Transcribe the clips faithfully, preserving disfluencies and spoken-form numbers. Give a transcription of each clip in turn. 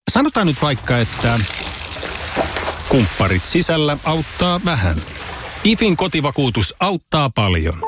Sanotaan nyt vaikka, että kumpparit sisällä auttaa vähän. IFin kotivakuutus auttaa paljon.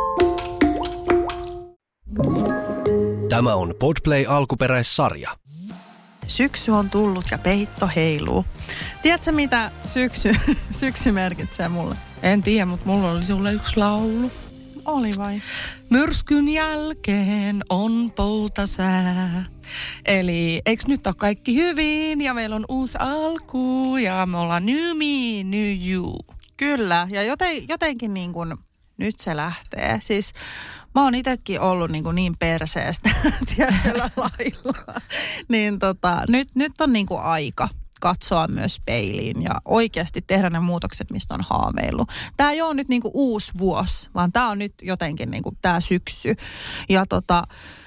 Tämä on Podplay alkuperäissarja. Syksy on tullut ja peitto heiluu. Tiedätkö, mitä syksy, syksy merkitsee mulle? En tiedä, mutta mulla oli sulle yksi laulu. Oli vai? Myrskyn jälkeen on poutasää. Eli eikö nyt ole kaikki hyvin ja meillä on uusi alku ja me ollaan new me, new you. Kyllä, ja joten, jotenkin niin kuin nyt se lähtee. Siis mä oon itsekin ollut niin, kuin niin perseestä tietyllä lailla. Niin tota, nyt, nyt on niin kuin aika katsoa myös peiliin ja oikeasti tehdä ne muutokset, mistä on haaveillut. Tämä ei ole nyt niin kuin uusi vuosi, vaan tämä on nyt jotenkin niin kuin tämä syksy. Ja tota,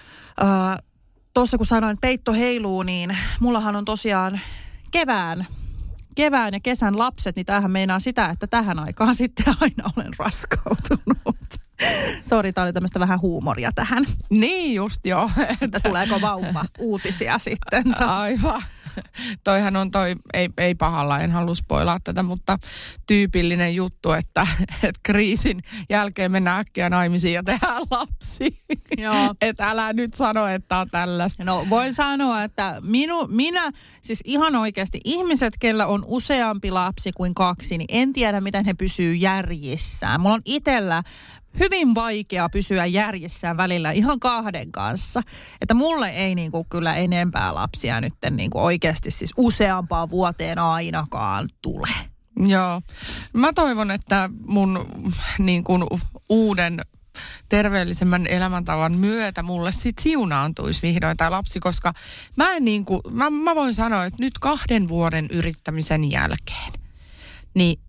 äh, tuossa kun sanoin, että peitto heiluu, niin mullahan on tosiaan kevään Kevään ja kesän lapset, niin tämähän meinaa sitä, että tähän aikaan sitten aina olen raskautunut. Sori, tämä oli tämmöistä vähän huumoria tähän. Niin just joo. Että tuleeko vauva uutisia sitten taas. Aivan. Toihan on toi, ei, ei pahalla, en halua spoilaa tätä, mutta tyypillinen juttu, että, että kriisin jälkeen mennään äkkiä naimisiin ja tehdään lapsi. Joo. Että älä nyt sano, että on tällaista. No voin sanoa, että minu, minä, siis ihan oikeasti ihmiset, kellä on useampi lapsi kuin kaksi, niin en tiedä, miten he pysyy järjissään. Mulla on itsellä hyvin vaikea pysyä järjissään välillä ihan kahden kanssa. Että mulle ei niinku kyllä enempää lapsia nyt niinku oikeasti siis useampaan vuoteen ainakaan tule. Joo. Mä toivon, että mun niin kuin uuden terveellisemmän elämäntavan myötä mulle sit siunaantuisi vihdoin tämä lapsi, koska mä en niin kuin, mä, mä voin sanoa, että nyt kahden vuoden yrittämisen jälkeen, niin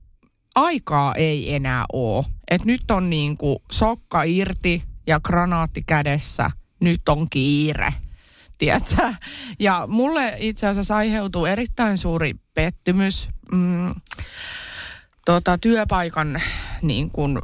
aikaa ei enää ole. Että nyt on niin kuin sokka irti ja granaatti kädessä. Nyt on kiire, tiedätkö? Ja mulle itse asiassa aiheutuu erittäin suuri pettymys mm, tota, työpaikan niin kuin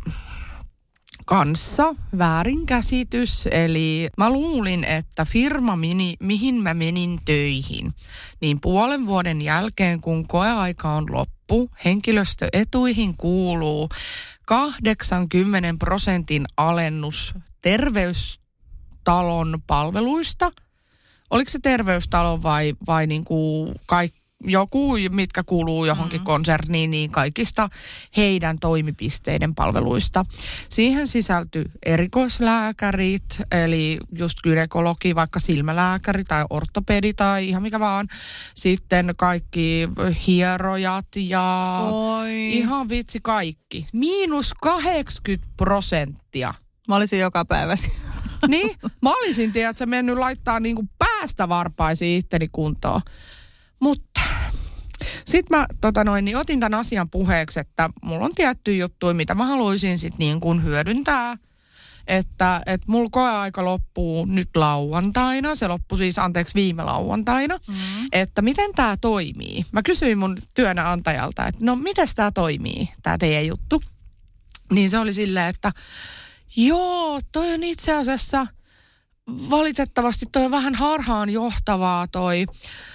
kanssa, väärinkäsitys. Eli mä luulin, että firma, mini, mihin mä menin töihin, niin puolen vuoden jälkeen, kun koeaika on loppu, henkilöstöetuihin kuuluu kahdeksankymmentä prosentin alennus terveystalon palveluista. Oliko se terveystalon vai, vai niin kuin kaikki? Joku, mitkä kuuluu johonkin mm-hmm. konserniin, niin kaikista heidän toimipisteiden palveluista. Siihen sisältyy erikoislääkärit, eli just gynekologi, vaikka silmälääkäri tai ortopedi tai ihan mikä vaan. Sitten kaikki hierojat ja Oi. Ihan vitsi kaikki. Miinus kahdeksankymmentä prosenttia. Mä olisin joka päivä Niin, mä olisin, tiedätkö, mennyt laittaa niin kuin päästä varpaisiin itteni kuntoon. Mutta sitten mä tota noin, niin otin tämän asian puheeksi, että mulla on tiettyjä juttuja, mitä mä haluaisin sitten niin kuin hyödyntää. Että et mulla koeaika loppuu nyt lauantaina, se loppui siis anteeksi viime lauantaina. Mm-hmm. Että miten tämä toimii? Mä kysyin mun työnantajalta, että no miten tämä toimii, tämä teidän juttu? Niin se oli silleen, että joo, toi on itse asiassa valitettavasti toi on vähän harhaan johtavaa toi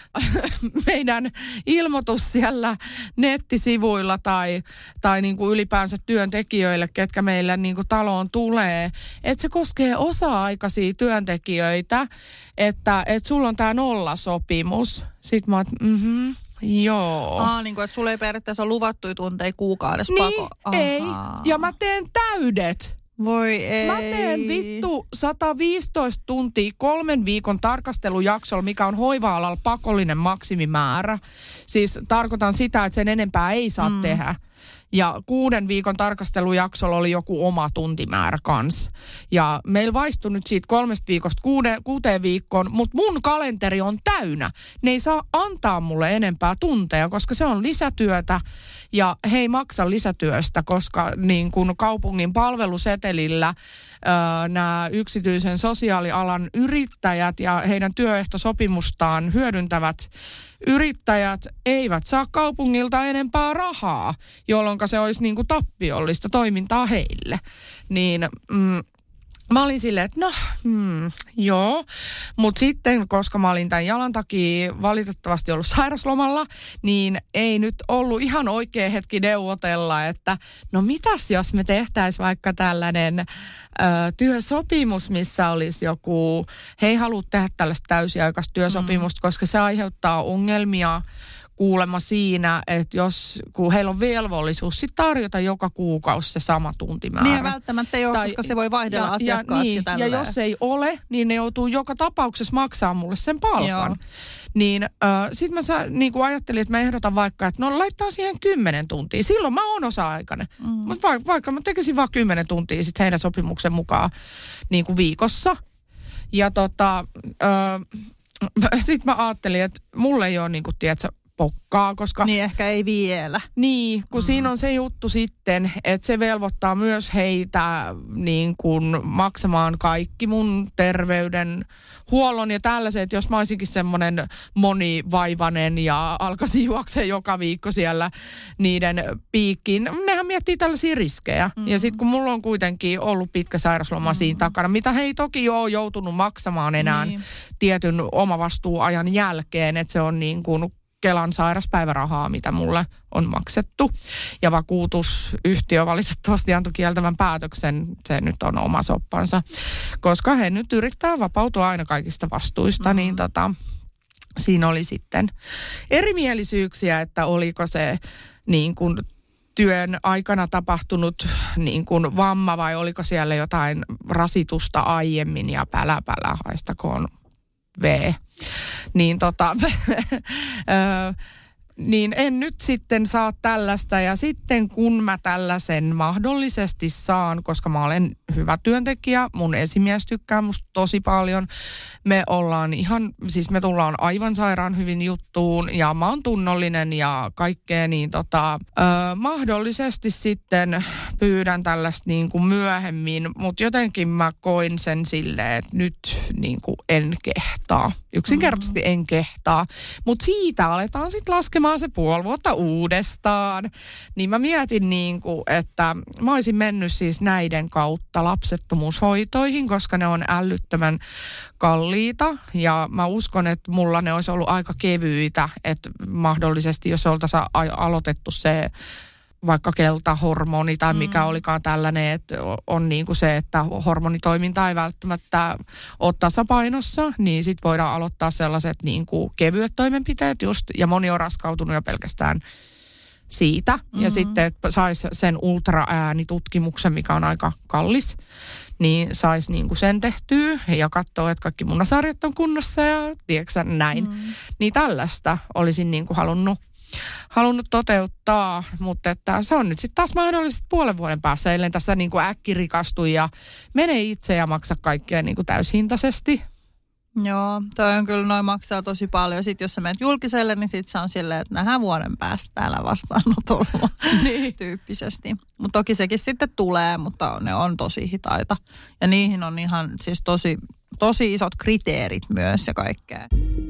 meidän ilmoitus siellä nettisivuilla tai, tai niin kuin ylipäänsä työntekijöille, ketkä meille niin kuin taloon tulee. Että se koskee osa-aikaisia työntekijöitä, että, että sulla on tämä nollasopimus. Sitten mä oon, mhm. Joo. Aa, niin kuin, että sulla ei periaatteessa ole luvattuja tunteja kuukaudessa niin, pako. ei. Ja mä teen täydet. Voi ei. Mä teen vittu sata viisitoista tuntia kolmen viikon tarkastelujaksolla, mikä on hoiva-alalla pakollinen maksimimäärä. Siis tarkoitan sitä, että sen enempää ei saa mm. tehdä. Ja kuuden viikon tarkastelujaksolla oli joku oma tuntimäärä kans. Ja meillä vaihtui nyt siitä kolmesta viikosta kuude, kuuteen viikkoon, mutta mun kalenteri on täynnä. Ne ei saa antaa mulle enempää tunteja, koska se on lisätyötä. Ja he ei maksa lisätyöstä, koska niin kun kaupungin palvelusetelillä nämä yksityisen sosiaalialan yrittäjät ja heidän työehtosopimustaan hyödyntävät yrittäjät eivät saa kaupungilta enempää rahaa, jolloin se olisi niin kuin tappiollista toimintaa heille. Niin mm, mä olin silleen, että no, hmm, joo. Mutta sitten, koska mä olin tämän jalan takia valitettavasti ollut sairaslomalla, niin ei nyt ollut ihan oikea hetki neuvotella, että no mitäs jos me tehtäisiin vaikka tällainen ö, työsopimus, missä olisi joku, he ei halua tehdä tällaista täysiaikaista työsopimusta, mm. koska se aiheuttaa ongelmia kuulemma siinä, että jos, kun heillä on velvollisuus sit tarjota joka kuukausi se sama tuntimäärä. Niin välttämättä ei ole, tai, koska se voi vaihdella ja, asiakkaat ja, niin, ja, ja jos ei ole, niin ne joutuu joka tapauksessa maksaa mulle sen palkan. Joo. Niin äh, sit mä sa, niin kuin ajattelin, että mä ehdotan vaikka, että no laittaa siihen kymmenen tuntia. Silloin mä oon osa-aikainen. Mm. Mutta vaikka, vaikka mä tekisin vaan kymmenen tuntia sit heidän sopimuksen mukaan niin kuin viikossa. Ja tota, äh, sit mä ajattelin, että mulle ei ole niin kuin, tiedätkö, pokkaa, koska... Niin ehkä ei vielä. Niin, kun mm. siinä on se juttu sitten, että se velvoittaa myös heitä niin kuin maksamaan kaikki mun terveyden huollon ja tällaiset, jos mä olisinkin semmoinen monivaivainen ja alkaisin juoksee joka viikko siellä niiden piikkiin. Nehän miettii tällaisia riskejä. Mm. Ja sitten kun mulla on kuitenkin ollut pitkä sairasloma mm. siinä takana, mitä he ei toki ole joutunut maksamaan enää niin. tietyn omavastuuajan jälkeen, että se on niin kuin Kelan sairaspäivärahaa, mitä mulle on maksettu. Ja vakuutusyhtiö valitettavasti antoi kieltävän päätöksen, se nyt on oma soppansa. Koska he nyt yrittää vapautua aina kaikista vastuista, mm-hmm. niin tota, siinä oli sitten erimielisyyksiä, että oliko se niin kuin työn aikana tapahtunut niin kuin vamma vai oliko siellä jotain rasitusta aiemmin ja pälä pälä haistakoon V. Niin tota, niin en nyt sitten saa tällaista ja sitten kun mä tällaisen mahdollisesti saan, koska mä olen hyvä työntekijä, mun esimies tykkää musta tosi paljon. Me ollaan ihan, siis me tullaan aivan sairaan hyvin juttuun ja mä oon tunnollinen ja kaikkea, niin tota, ö, mahdollisesti sitten pyydän tällaista niin kuin myöhemmin, mutta jotenkin mä koin sen silleen, että nyt niin kuin en kehtaa. Yksinkertaisesti en kehtaa, mutta siitä aletaan sitten laskemaan se puoli vuotta uudestaan. Niin mä mietin niin kuin, että mä olisin mennyt siis näiden kautta lapsettomuushoitoihin, koska ne on älyttömän kalliita. Ja mä uskon, että mulla ne olisi ollut aika kevyitä, että mahdollisesti jos oltaisiin aloitettu se vaikka keltahormoni tai mikä mm. olikaan tällainen, että on niin kuin se, että hormonitoiminta ei välttämättä ole tasapainossa, niin sitten voidaan aloittaa sellaiset niin kuin kevyet toimenpiteet just, ja moni on raskautunut jo pelkästään siitä. Mm-hmm. Ja sitten, että saisi sen ultraäänitutkimuksen, mikä on aika kallis, niin saisi niin kuin sen tehtyä ja katsoa, että kaikki munasarjat on kunnossa ja tiedätkö näin. Mm-hmm. Niin tällaista olisin niin kuin halunnut halunnut toteuttaa, mutta että se on nyt sitten taas mahdollisesti puolen vuoden päässä, ellen tässä niin kuin äkkirikastu ja mene itse ja maksa kaikkea niin kuin täyshintaisesti. Joo, toi on kyllä, noin maksaa tosi paljon. Sitten jos sä menet julkiselle, niin sitten se on silleen, että nähdään vuoden päästä täällä vastaanotolla niin. tyyppisesti. Mutta toki sekin sitten tulee, mutta ne on tosi hitaita. Ja niihin on ihan siis tosi, tosi isot kriteerit myös ja kaikkea.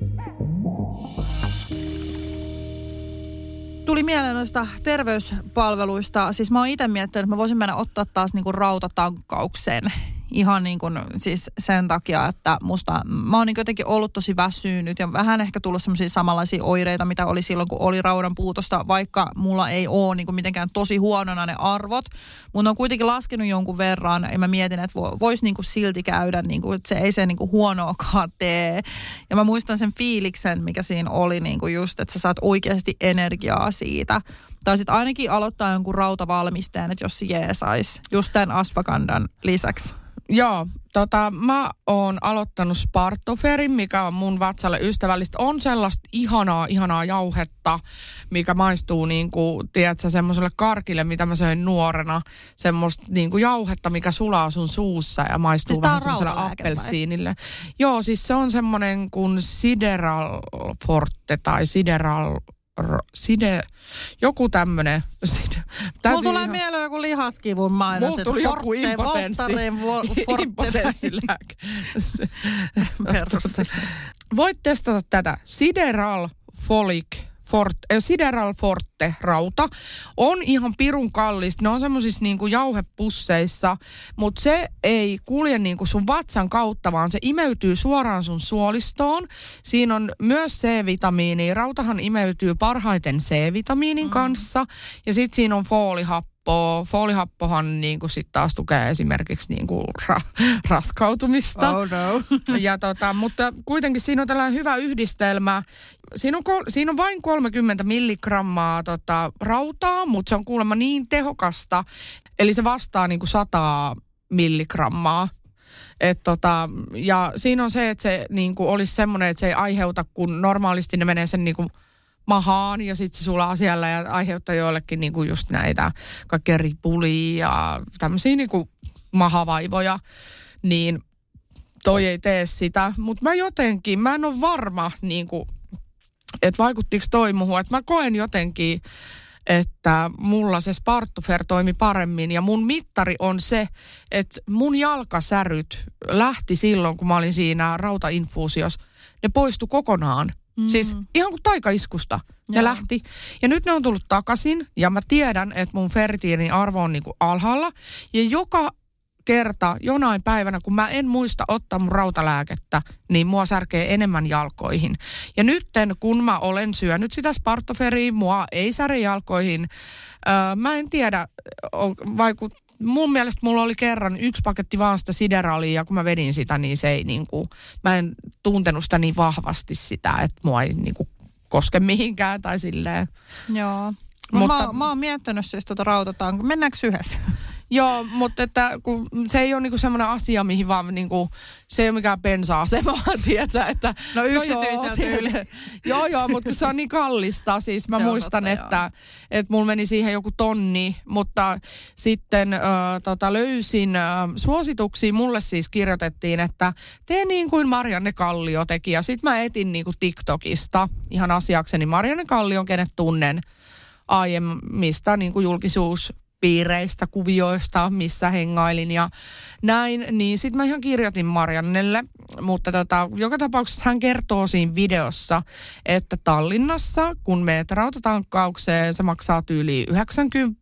Tuli mieleen noista terveyspalveluista. Siis mä oon itse miettinyt, että mä voisin mennä ottaa taas niinku rautatankkauksen. Ihan niin kuin siis sen takia, että musta, mä oon niin jotenkin ollut tosi väsynyt ja vähän ehkä tullut semmoisia samanlaisia oireita, mitä oli silloin, kun oli raudan puutosta, vaikka mulla ei ole niin kuin mitenkään tosi huonona ne arvot. Mun on kuitenkin laskenut jonkun verran ja mä mietin, että voisi niin kuin silti käydä, niin kuin, että se ei se niin kuin huonoakaan tee. Ja mä muistan sen fiiliksen, mikä siinä oli niin kuin just, että sä saat oikeasti energiaa siitä. Tai sitten ainakin aloittaa jonkun rautavalmisteen, että jos se jeesaisi just tämän ashwagandan lisäksi. Joo, tota, mä oon aloittanut Spartoferin, mikä on mun vatsalle ystävällistä. On sellaista ihanaa, ihanaa jauhetta, mikä maistuu niinku, tiedätkö, semmoiselle karkille, mitä mä söin nuorena. Semmoista niinku jauhetta, mikä sulaa sun suussa ja maistuu siis vähän semmoiselle appelsiinille. Joo, siis se on semmoinen kuin Sideral Forte tai Sideral... Side, joku tämmönen. Side, mulla tulee ihan... mieleen joku lihaskivun mainos. Mulla tuli joku impotenssi. Impotenssilääke. Voit testata tätä. Sideral Folic Forte, Sideral Forte rauta on ihan pirun kallista. Ne on semmoisissa niinku jauhepusseissa, mutta se ei kulje niinku sun vatsan kautta, vaan se imeytyy suoraan sun suolistoon. Siinä on myös C-vitamiini. Rautahan imeytyy parhaiten C-vitamiinin mm. kanssa. Ja sitten siinä on foolihappo. Foolihappohan niin kuin sitten taas tukee esimerkiksi niin kuin ra- raskautumista. Oh no. Ja tota, mutta kuitenkin siinä on tällainen hyvä yhdistelmä. Siinä on, kol- siinä on vain kolmekymmentä milligrammaa tota, rautaa, mutta se on kuulemma niin tehokasta. Eli se vastaa niin kuin sata milligrammaa. Et tota, ja siinä on se, että se niin kuin olisi semmoinen, että se ei aiheuta, kun normaalisti ne menee sen niin kuin mahaan ja sitten se sulaa siellä ja aiheuttaa joillekin niinku just näitä kaikkea ripulia ja tämmöisiä niinku mahavaivoja, niin toi ei tee sitä. Mutta mä jotenkin, mä en ole varma, niinku, että vaikuttiko toi muuhun, että mä koen jotenkin, että mulla se Spartufer toimi paremmin ja mun mittari on se, että mun jalkasäryt lähti silloin, kun mä olin siinä rautainfuusiossa, ne poistui kokonaan. Mm-hmm. Siis ihan kuin taikaiskusta ne Joo. lähti. Ja nyt ne on tullut takaisin ja mä tiedän, että mun ferritiinin arvo on niinku alhaalla. Ja joka kerta jonain päivänä, kun mä en muista ottaa mun rautalääkettä, niin mua särkee enemmän jalkoihin. Ja nytten, kun mä olen syönyt sitä Spartoferia, mua ei säre jalkoihin. Öö, mä en tiedä, vaikut... Mun mielestä mulla oli kerran yksi paketti vaan sitä Sideralia ja kun mä vedin sitä, niin se ei niinku, mä en tuntenut sitä niin vahvasti sitä, että mua ei niinku koske mihinkään tai silleen. Joo. Mutta mä, mä oon miettinyt siis tota rautatankoa. Mennäänkö yhdessä? Joo, mutta että kun se ei ole niinku semmoinen asia, mihin vaan niinku, se ei ole mikään bensa-asema, tiedätkö, että... No yksityisellä tyyli. Joo, joo, mutta se on niin kallista. Siis mä se muistan, totta, että, että mulla meni siihen joku tonni, mutta sitten äh, tota, löysin äh, suosituksia. Mulle siis kirjoitettiin, että tee niin kuin Marianne Kallio teki. Ja sit mä etin niinku TikTokista ihan asiakseni Marianne Kallion, kenet tunnen aiemmista niinku julkisuus piireistä, kuvioista, missä hengailin ja näin, niin sitten mä ihan kirjoitin Mariannelle, mutta tota, joka tapauksessa hän kertoo siinä videossa, että Tallinnassa, kun meet rautatankkaukseen, se maksaa tyyli yhdeksänkymmentä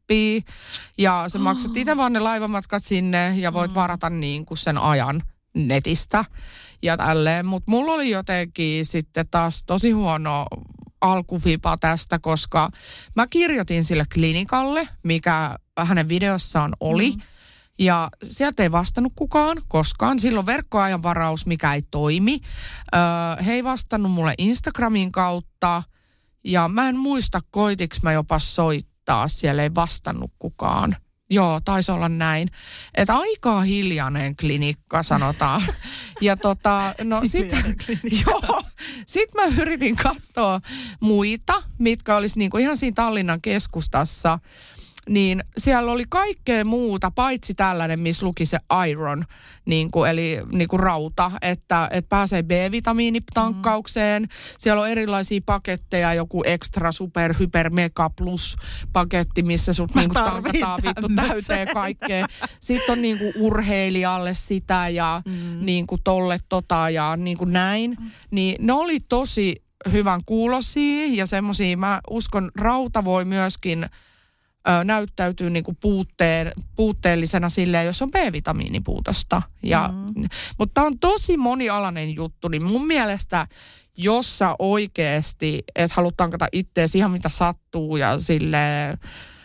ja sä maksat itse vaan ne laivamatkat sinne ja voit varata niin kuin sen ajan netistä ja tälleen, mutta mulla oli jotenkin sitten taas tosi huono alkufipa tästä, koska mä kirjoitin sille klinikalle, mikä hänen videossaan oli, mm. ja sieltä ei vastannut kukaan koskaan. Silloin verkkoajan varaus, mikä ei toimi. Öö, he ei vastannut mulle Instagramin kautta, ja mä en muista, koitiks mä jopa soittaa, siellä ei vastannut kukaan. Joo, taisi olla näin. Että aika hiljainen klinikka, sanotaan. Ja tota, no sit, joo, sit mä yritin katsoa muita, mitkä olisi niinku ihan siinä Tallinnan keskustassa. Niin siellä oli kaikkea muuta, paitsi tällainen, missä luki se iron, niin kuin, eli niin kuin rauta, että, että pääsee B-vitamiinitankkaukseen. Mm. Siellä on erilaisia paketteja, joku extra, super, hyper, mega plus paketti, missä sut niin kuin tankataan vittu täyteen kaikkea. Sitten on niin kuin urheilijalle sitä ja mm. niin kuin tolle tota ja niin kuin näin. Mm. Niin ne oli tosi hyvän kuulosia ja semmosia, mä uskon, rauta voi myöskin näyttäytyy niinku puutteen, puutteellisena silleen, jos on B-vitamiinipuutosta. Ja, mm. Mutta on tosi monialainen juttu, niin mun mielestä, jos sä oikeasti et halua tankata itteesi ihan mitä sattuu ja silleen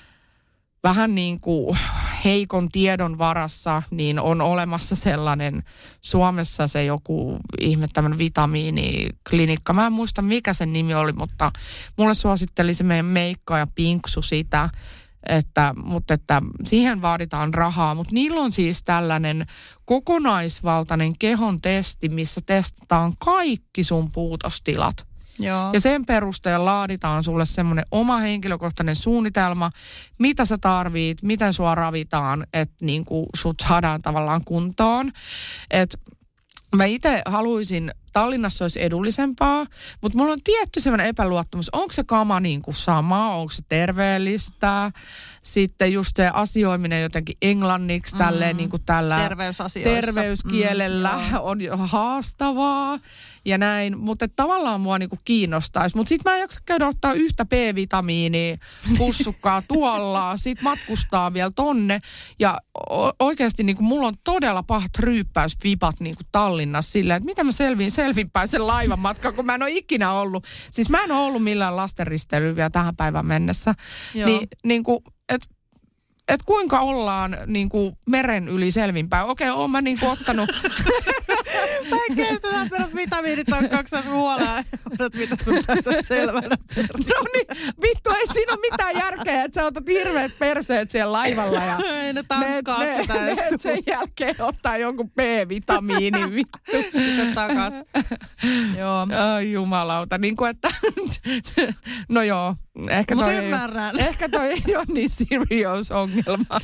vähän niin kuin heikon tiedon varassa, niin on olemassa sellainen, Suomessa se joku ihme tämmöinen vitamiiniklinikka. Mä en muista mikä sen nimi oli, mutta mulle suositteli se meidän Meikka ja Pinksu sitä, että, mutta että siihen vaaditaan rahaa. Mutta niillä on siis tällainen kokonaisvaltainen kehon testi, missä testataan kaikki sun puutostilat. Joo. Ja sen perusteella laaditaan sulle semmoinen oma henkilökohtainen suunnitelma, mitä sä tarvit, miten sua ravitaan, että niin kuin sut saadaan tavallaan kuntoon. Et mä itse haluaisin Tallinnassa olisi edullisempaa, mutta mulla on tietty sellainen epäluottamus. Onko se kama niin kuin sama? Onko se terveellistä? Sitten just se asioiminen jotenkin englanniksi, mm-hmm. tälleen niin kuin tällä terveyskielellä mm, on haastavaa ja näin. Mutta tavallaan mua niin kuin kiinnostaisi. Mutta sitten mä en jaksa käydä ottaa yhtä B-vitamiinia pussukkaa tuolla, sitten matkustaa vielä tonne. Ja oikeasti niin kuin mulla on todella pahat ryyppäysvipat niin kuin Tallinnassa silleen, että miten mä selviin selvinpäin sen laivan matkan, kun mä en ole ikinä ollut. Siis mä en ole ollut millään lastenristeilyllä vielä tähän päivään mennessä. Ni, niin kuin, että et kuinka ollaan niin kuin meren yli selvinpäin. Okei, oon mä niin kuin ottanut... Mä en kestä perus vitamiinit on kaksas huolaa. Odot, mitä sun pääset selvänä perään. No niin, vittu, ei siinä ole mitään järkeä, että sä otat hirveät perseet siellä laivalla. Ja ei ne tankkaa ne, sitä. Ne, ne sen jälkeen ottaa jonkun B-vitamiinin, vittu. Sitten takas. Joo. Ai jumalauta, niin kuin että... No joo. Ehkä toi, ei, ehkä toi ei ole niin serious ongelma.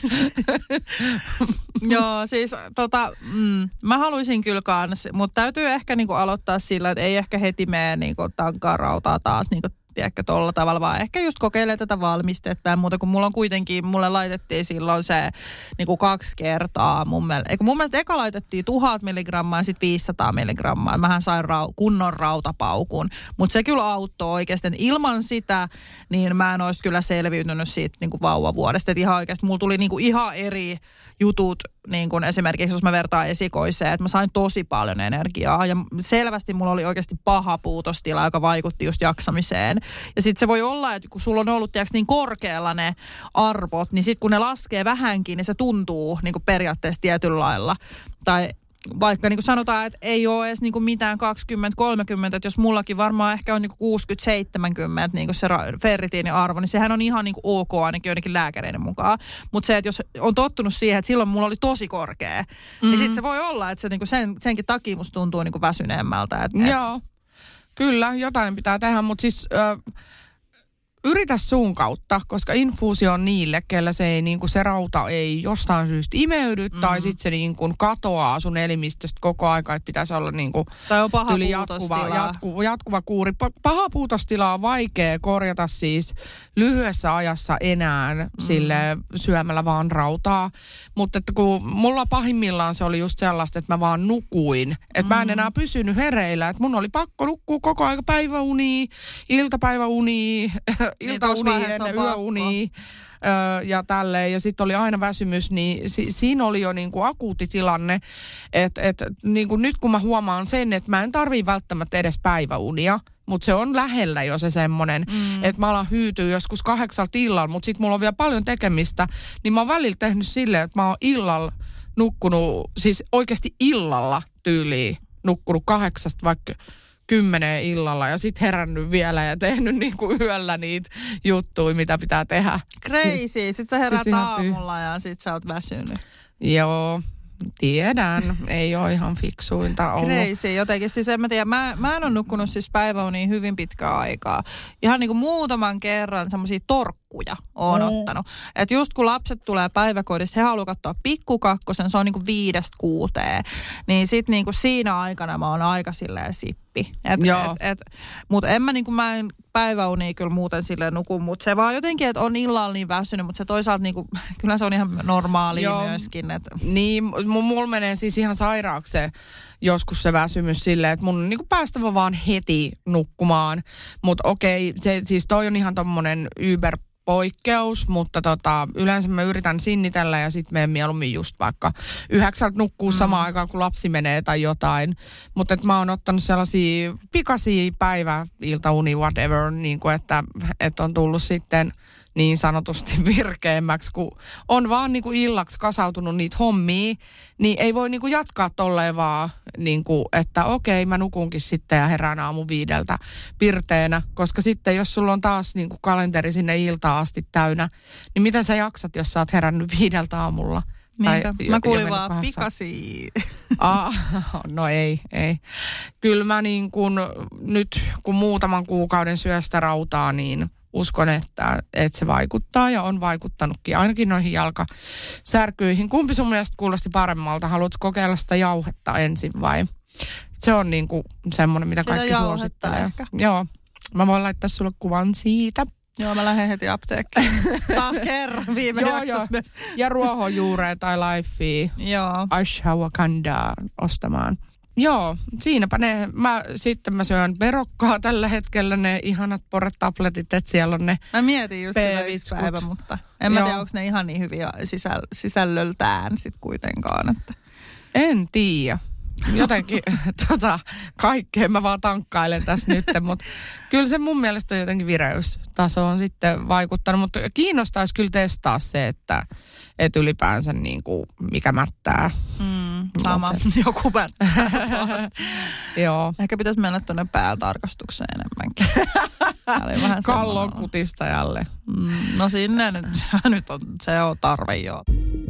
Joo, siis tota, mm, mä haluaisin kyllä kans, mutta täytyy ehkä niinku aloittaa sillä, että ei ehkä heti mene niinku tankkaa rautaa taas niinku tiedäkö tolla tavalla, vaan ehkä just kokeilee tätä valmistetta ja muuta, kun mulla on kuitenkin, mulle laitettiin silloin se niinku kaksi kertaa mun mielestä. Eikä mun mielestä eka laitettiin tuhat milligrammaa ja sitten viisisataa milligrammaa. Mähän sain rau, kunnon rautapaukun, mutta se kyllä auttoi oikeasti. Ilman sitä, niin mä en olisi kyllä selviytynyt siitä niinku vauvavuodesta. Et ihan oikeasti mulla tuli niinku ihan eri jutut, niin kuin esimerkiksi jos mä vertaan esikoiseen, että mä sain tosi paljon energiaa ja selvästi mulla oli oikeasti paha puutostila, joka vaikutti just jaksamiseen. Ja sitten se voi olla, että kun sulla on ollut tiiäks, niin korkealla ne arvot, niin sitten kun ne laskee vähänkin, niin se tuntuu niin kuin periaatteessa tietyllä lailla. Tai vaikka niin kuin sanotaan, että ei ole edes niin kuin mitään kaksikymmentä kolmekymmentä, että jos mullakin varmaan ehkä on niin kuin kuusikymmentä seitsemänkymmentä niin kuin se ferritiiniarvo, niin sehän on ihan niin kuin ok ainakin joidenkin lääkäreiden mukaan. Mutta se, että jos on tottunut siihen, että silloin mulla oli tosi korkea, mm-hmm. niin sitten se voi olla, että se niin kuin sen, senkin takia musta tuntuu niin kuin väsyneemmältä. Et, et... Joo, kyllä, jotain pitää tehdä, mutta siis... Äh... Yritä suun kautta, koska infuusio on niille, kellä se, ei, niin kuin se rauta ei jostain syystä imeydy, mm-hmm. tai sitten se niin kuin katoaa sun elimistöstä koko aika, että pitäisi olla niin kuin tai on paha jatkuva, jatkuva, jatkuva kuuri. Paha puutostila on vaikea korjata siis lyhyessä ajassa enää mm-hmm. sille syömällä vaan rautaa, mutta että kun mulla pahimmillaan se oli just sellaista, että mä vaan nukuin, että mm-hmm. mä en enää pysynyt hereillä, että mun oli pakko nukkua koko aika päiväunia, iltapäiväunia, iltauni ennen yöunia öö, ja tälleen. Ja sitten oli aina väsymys, niin si- siinä oli jo niinku akuutti tilanne. Että et, niinku nyt kun mä huomaan sen, että mä en tarvii välttämättä edes päiväunia, mutta se on lähellä jo se semmoinen, mm. että mä alan hyytyä joskus kahdeksalta illalla, mutta sitten mulla on vielä paljon tekemistä, niin mä oon välillä tehnyt silleen, että mä oon illalla nukkunut, siis oikeasti illalla tyyliin nukkunut kahdeksasta vaikka kymmeneen illalla ja sitten herännyt vielä ja tehnyt niinku yöllä niitä juttuja, mitä pitää tehdä. Crazy. Sitten sä herät siis aamulla ja sit sä oot väsynyt. Joo, tiedän. Ei ole ihan fiksuinta ollut. Crazy jotenkin. Siis en mä tiedä. Mä, mä en ole nukkunut siis päiväuniin hyvin pitkää aikaa. Ihan niinku muutaman kerran semmosia torkkuja oon mm. ottanut. Että just kun lapset tulee päiväkodista, he haluaa katsoa pikkukakkosen, se on niinku viidestä kuuteen. Niin sit niinku siinä aikana mä oon aika silleen sippi. Et, et, et, mut en mä niinku, mä en päiväunia kyllä muuten silleen nuku, mutta se vaan jotenkin, että on illalla niin väsynyt, mutta se toisaalta niinku, kyllä se on ihan normaalia Joo. myöskin. Et. Niin, mulla menee siis ihan sairaakseen joskus se väsymys silleen, että mun on niinku päästävä vaan heti nukkumaan. Mutta okei, se, siis toi on ihan tommonen Uber poikkeus, mutta tota, yleensä mä yritän sinnitellä ja sitten menen mieluummin just vaikka yhdeksältä nukkuu mm. samaan aikaan, kun lapsi menee tai jotain. Mutta mä oon ottanut sellaisia pikaisia päivä, iltauni, whatever, niin kuin että, että on tullut sitten niin sanotusti virkeämmäksi, kun on vaan niin kuin illaksi kasautunut niitä hommia, niin ei voi niin kuin jatkaa tolleen vaan, niin kuin, että okei, mä nukunkin sitten ja herään aamu viideltä pirteänä, koska sitten jos sulla on taas niin kuin kalenteri sinne iltaan asti täynnä, niin miten sä jaksat, jos sä oot herännyt viideltä aamulla? Niinpä. Mä kuulin vaan pikasi. Ah, no ei, ei. Kyllä mä niin kuin nyt, kun muutaman kuukauden syö sitä rautaa, niin uskon, että, että se vaikuttaa ja on vaikuttanutkin ainakin noihin jalkasärkyihin. Kumpi sun mielestä kuulosti paremmalta? Haluatko kokeilla sitä jauhetta ensin vai? Se on niinku semmoinen, mitä Sitä kaikki suosittelee. ehkä. Joo. Mä voin laittaa sulle kuvan siitä. Joo, mä lähden heti apteekkiin. Taas kerran viime Joo, jaksossa. joo. Ja ruohonjuurea tai lifea. Joo. Ashwagandhaa ostamaan. Joo, siinäpä ne. Mä, sitten mä syön verokkaa tällä hetkellä, ne ihanat Pore-tabletit, että siellä on ne Mä mietin just sitä yksi P-vitskut. päivä, mutta en mä Joo. tiedä, onko ne ihan niin hyviä sisäl- sisällöltään sit kuitenkaan. Että. En tiedä. Jotenkin tota, kaikkea mä vaan tankkailen tässä nyt, mutta kyllä se mun mielestä on jotenkin vireystaso on sitten vaikuttanut, mutta kiinnostaisi kyllä testaa se, että et ylipäänsä niin kuin mikä mättää. Mm, sama, joku mättää. Joo. Ehkä pitäisi mennä tuonne päätarkastukseen enemmänkin. Kallon kutistajalle. Mm, no sinne nyt, se nyt on, se on tarve joo.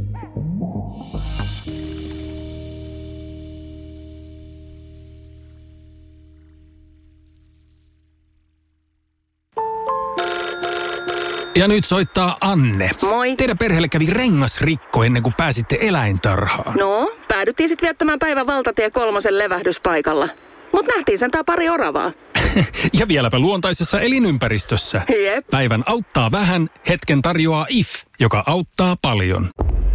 Ja nyt soittaa Anne. Moi. Teidän perheelle kävi rengasrikko ennen kuin pääsitte eläintarhaan. No, päädyttiin sitten viettämään päivän valtatie kolmosen levähdyspaikalla. Mut nähtiin sentään pari oravaa. Ja vieläpä luontaisessa elinympäristössä. Jep. Päivän auttaa vähän, hetken tarjoaa I F, joka auttaa paljon.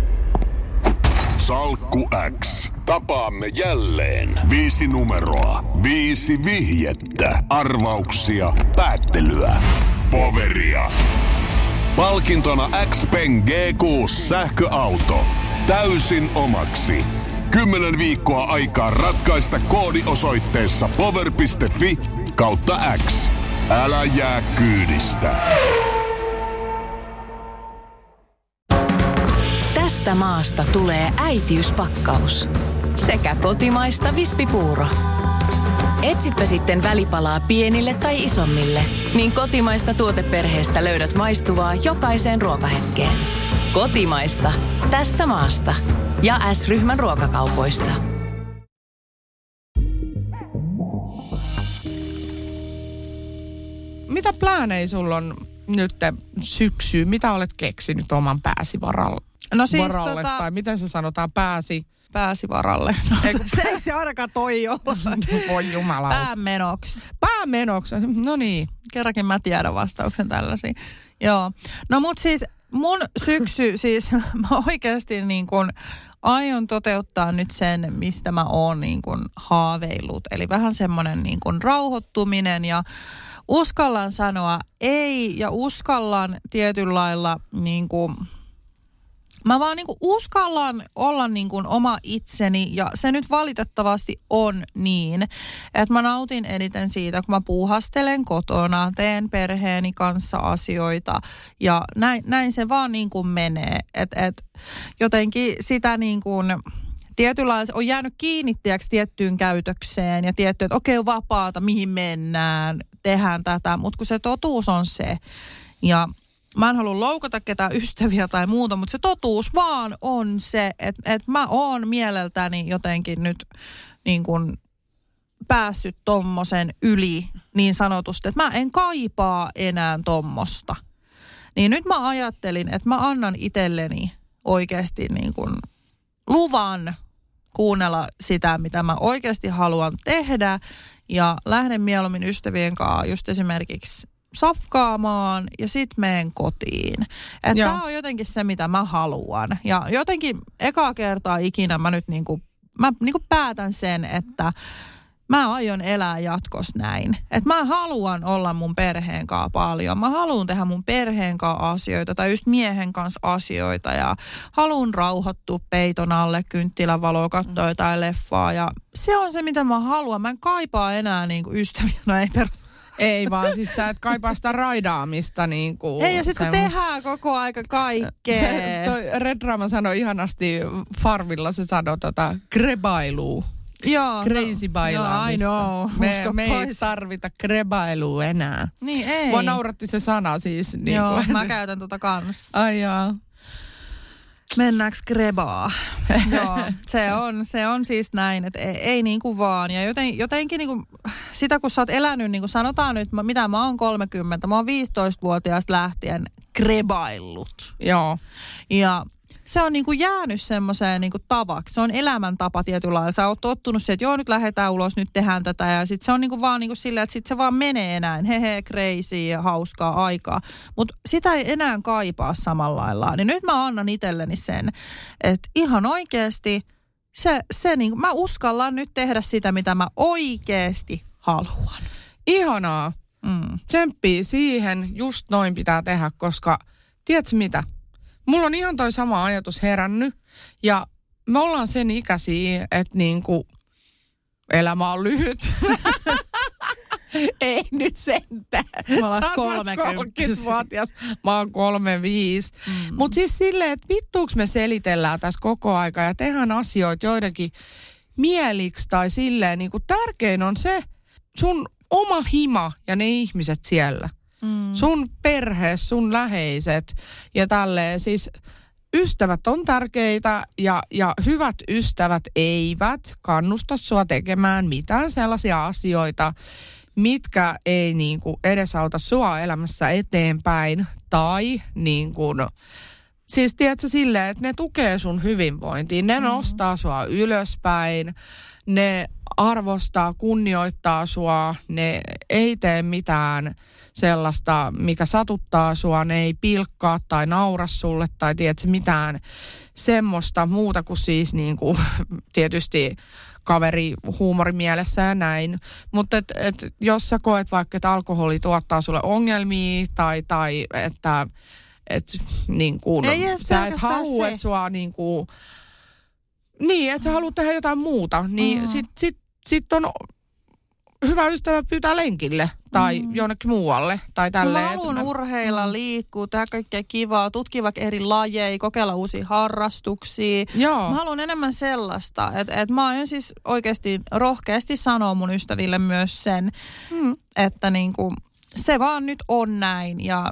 Salkku X. Tapaamme jälleen. Viisi numeroa. Viisi vihjettä. Arvauksia. Päättelyä. Poveria. Palkintona X-Pen G kuusi sähköauto. Täysin omaksi. Kymmenen viikkoa aikaa ratkaista koodiosoitteessa power piste fi kautta X. Älä jää kyydistä. Tästä maasta tulee äitiyspakkaus. Sekä kotimaista vispipuuro. Etsitpä sitten välipalaa pienille tai isommille, niin kotimaista tuoteperheestä löydät maistuvaa jokaiseen ruokahetkeen. Kotimaista. Tästä maasta. Ja S-ryhmän ruokakaupoista. Mitä pläänejä sulla on nyt syksyyn? Mitä olet keksinyt oman pääsi varalle? No siis varalle tota, tai miten se sanotaan, pääsi? pääsivaralle. No, se ei se ainakaan toi olla. Voi jumala. Päämenoksi. Päämenoksi, no niin. Kerrankin mä tiedän vastauksen tällaisiin. Joo. No mut siis mun syksy, siis mä oikeasti niin kun aion toteuttaa nyt sen, mistä mä oon niin kun haaveillut. Eli vähän semmoinen niin kun rauhoittuminen ja uskallan sanoa ei ja uskallan tietyllä lailla niin kuin mä vaan niinku uskallan olla niinku oma itseni ja se nyt valitettavasti on niin, että mä nautin eniten siitä, kun mä puuhastelen kotona, teen perheeni kanssa asioita ja näin, näin se vaan niinku menee. Että et jotenkin sitä niinku tietynlailla on jäänyt kiinni tiiäks, tiettyyn käytökseen ja tiettyyn, että okei, okay, vapaata, mihin mennään, tehdään tätä, mutta kun se totuus on se ja mä en halua loukata ketään ystäviä tai muuta, mutta se totuus vaan on se, että, että mä oon mieleltäni jotenkin nyt niin kuin päässyt tommosen yli niin sanotusti, että mä en kaipaa enää tommosta. Niin nyt mä ajattelin, että mä annan itselleni oikeasti niin kuin luvan kuunnella sitä, mitä mä oikeasti haluan tehdä ja lähden mieluummin ystävien kanssa just esimerkiksi safkaamaan ja sit meen kotiin. Että tää on jotenkin se, mitä mä haluan. Ja jotenkin ekaa kertaa ikinä mä nyt niinku, mä niinku päätän sen, että mä aion elää jatkos näin. Että mä haluan olla mun perheen kanssa paljon. Mä haluan tehdä mun perheen kanssa asioita tai just miehen kanssa asioita ja haluan rauhoittua peiton alle, kynttilävaloa, katsoa jotain leffaa ja se on se, mitä mä haluan. Mä en kaipaa enää niinku ystäviä, no ei perus. Ei vaan, siis sä et kaipaa sitä raidaamista niin kuin. Ei, ja sitten kun tehdään koko aika kaikkea. Se, toi Red Drama sanoi ihanasti Farmilla, se sanoi tota grebailua. Joo. Crazy no, bailaamista. Joo, I know. Me, me ei tarvita grebailua enää. Niin ei. Mua nauratti se sana siis. Niin joo, kuin, mä käytän tota kanssa. Ai jaa. Mennäänkö grebaa? Joo, se on, se on siis näin, että ei, ei niin kuin vaan. Ja joten, jotenkin niin kuin, sitä kun sä oot elänyt, niin kuin sanotaan nyt, mitä mä oon kolmekymmentä, mä oon viisitoistavuotiaasta lähtien grebaillut. Joo. Ja se on niinku jäänyt semmoiseen niinku tavaksi. Se on elämäntapa tietyllä lailla. Sä oot tottunut siihen, että joo, nyt lähdetään ulos, nyt tehdään tätä. Ja sit se on niinku vaan niinku silleen, että sit se vaan menee enää. Hehe, crazy ja hauskaa aikaa. Mutta sitä ei enää kaipaa samalla lailla. Niin nyt mä annan itselleni sen, että ihan oikeasti se, se niinku, mä uskallan nyt tehdä sitä, mitä mä oikeasti haluan. Ihanaa. Mm. Tsemppii siihen, just noin pitää tehdä, koska tiedätkö mitä? Mulla on ihan toi sama ajatus herännyt ja me ollaan sen ikäisiä, että niinku elämä on lyhyt. Ei nyt sentään. Mä oon kolmekymmentävuotias. Mä oon kolmekymmentäviisi. Mm. Mutta siis silleen, että vittuuks me selitellään tässä koko aika ja tehdään asioita joidenkin mieliksi tai silleen. Niin kuin tärkein on se sun oma hima ja ne ihmiset siellä. Mm. Sun perhe, sun läheiset ja tälleen. Siis ystävät on tärkeitä ja, ja hyvät ystävät eivät kannusta sua tekemään mitään sellaisia asioita, mitkä ei niin kuin edesauta sua elämässä eteenpäin tai niin kuin, siis tiedätkö silleen, että ne tukee sun hyvinvointiin, ne mm-hmm. nostaa sua ylöspäin, ne arvostaa, kunnioittaa sua, ne ei tee mitään sellaista, mikä satuttaa sua, ne ei pilkkaa tai naura sulle tai tiedätkö mitään semmoista muuta kuin siis niin kuin tietysti kaveri huumorimielessä ja näin. Mutta et, et, jos sä koet vaikka, että alkoholi tuottaa sulle ongelmia tai, tai että et, niin kuin, sä et halua, että sua niin kuin, niin, että sä haluat tehdä jotain muuta, niin mm. sit, sit, sit on hyvä ystävä pyytää lenkille tai mm. jonnekin muualle tai tälleen. Mä haluan mä... urheilla, liikkua, tehdä kaikkea kivaa, tutkia vaikka eri lajeja, kokeilla uusia harrastuksia. Joo. Mä haluan enemmän sellaista, että et mä aion siis oikeasti rohkeasti sanoa mun ystäville myös sen, mm. että niinku, se vaan nyt on näin ja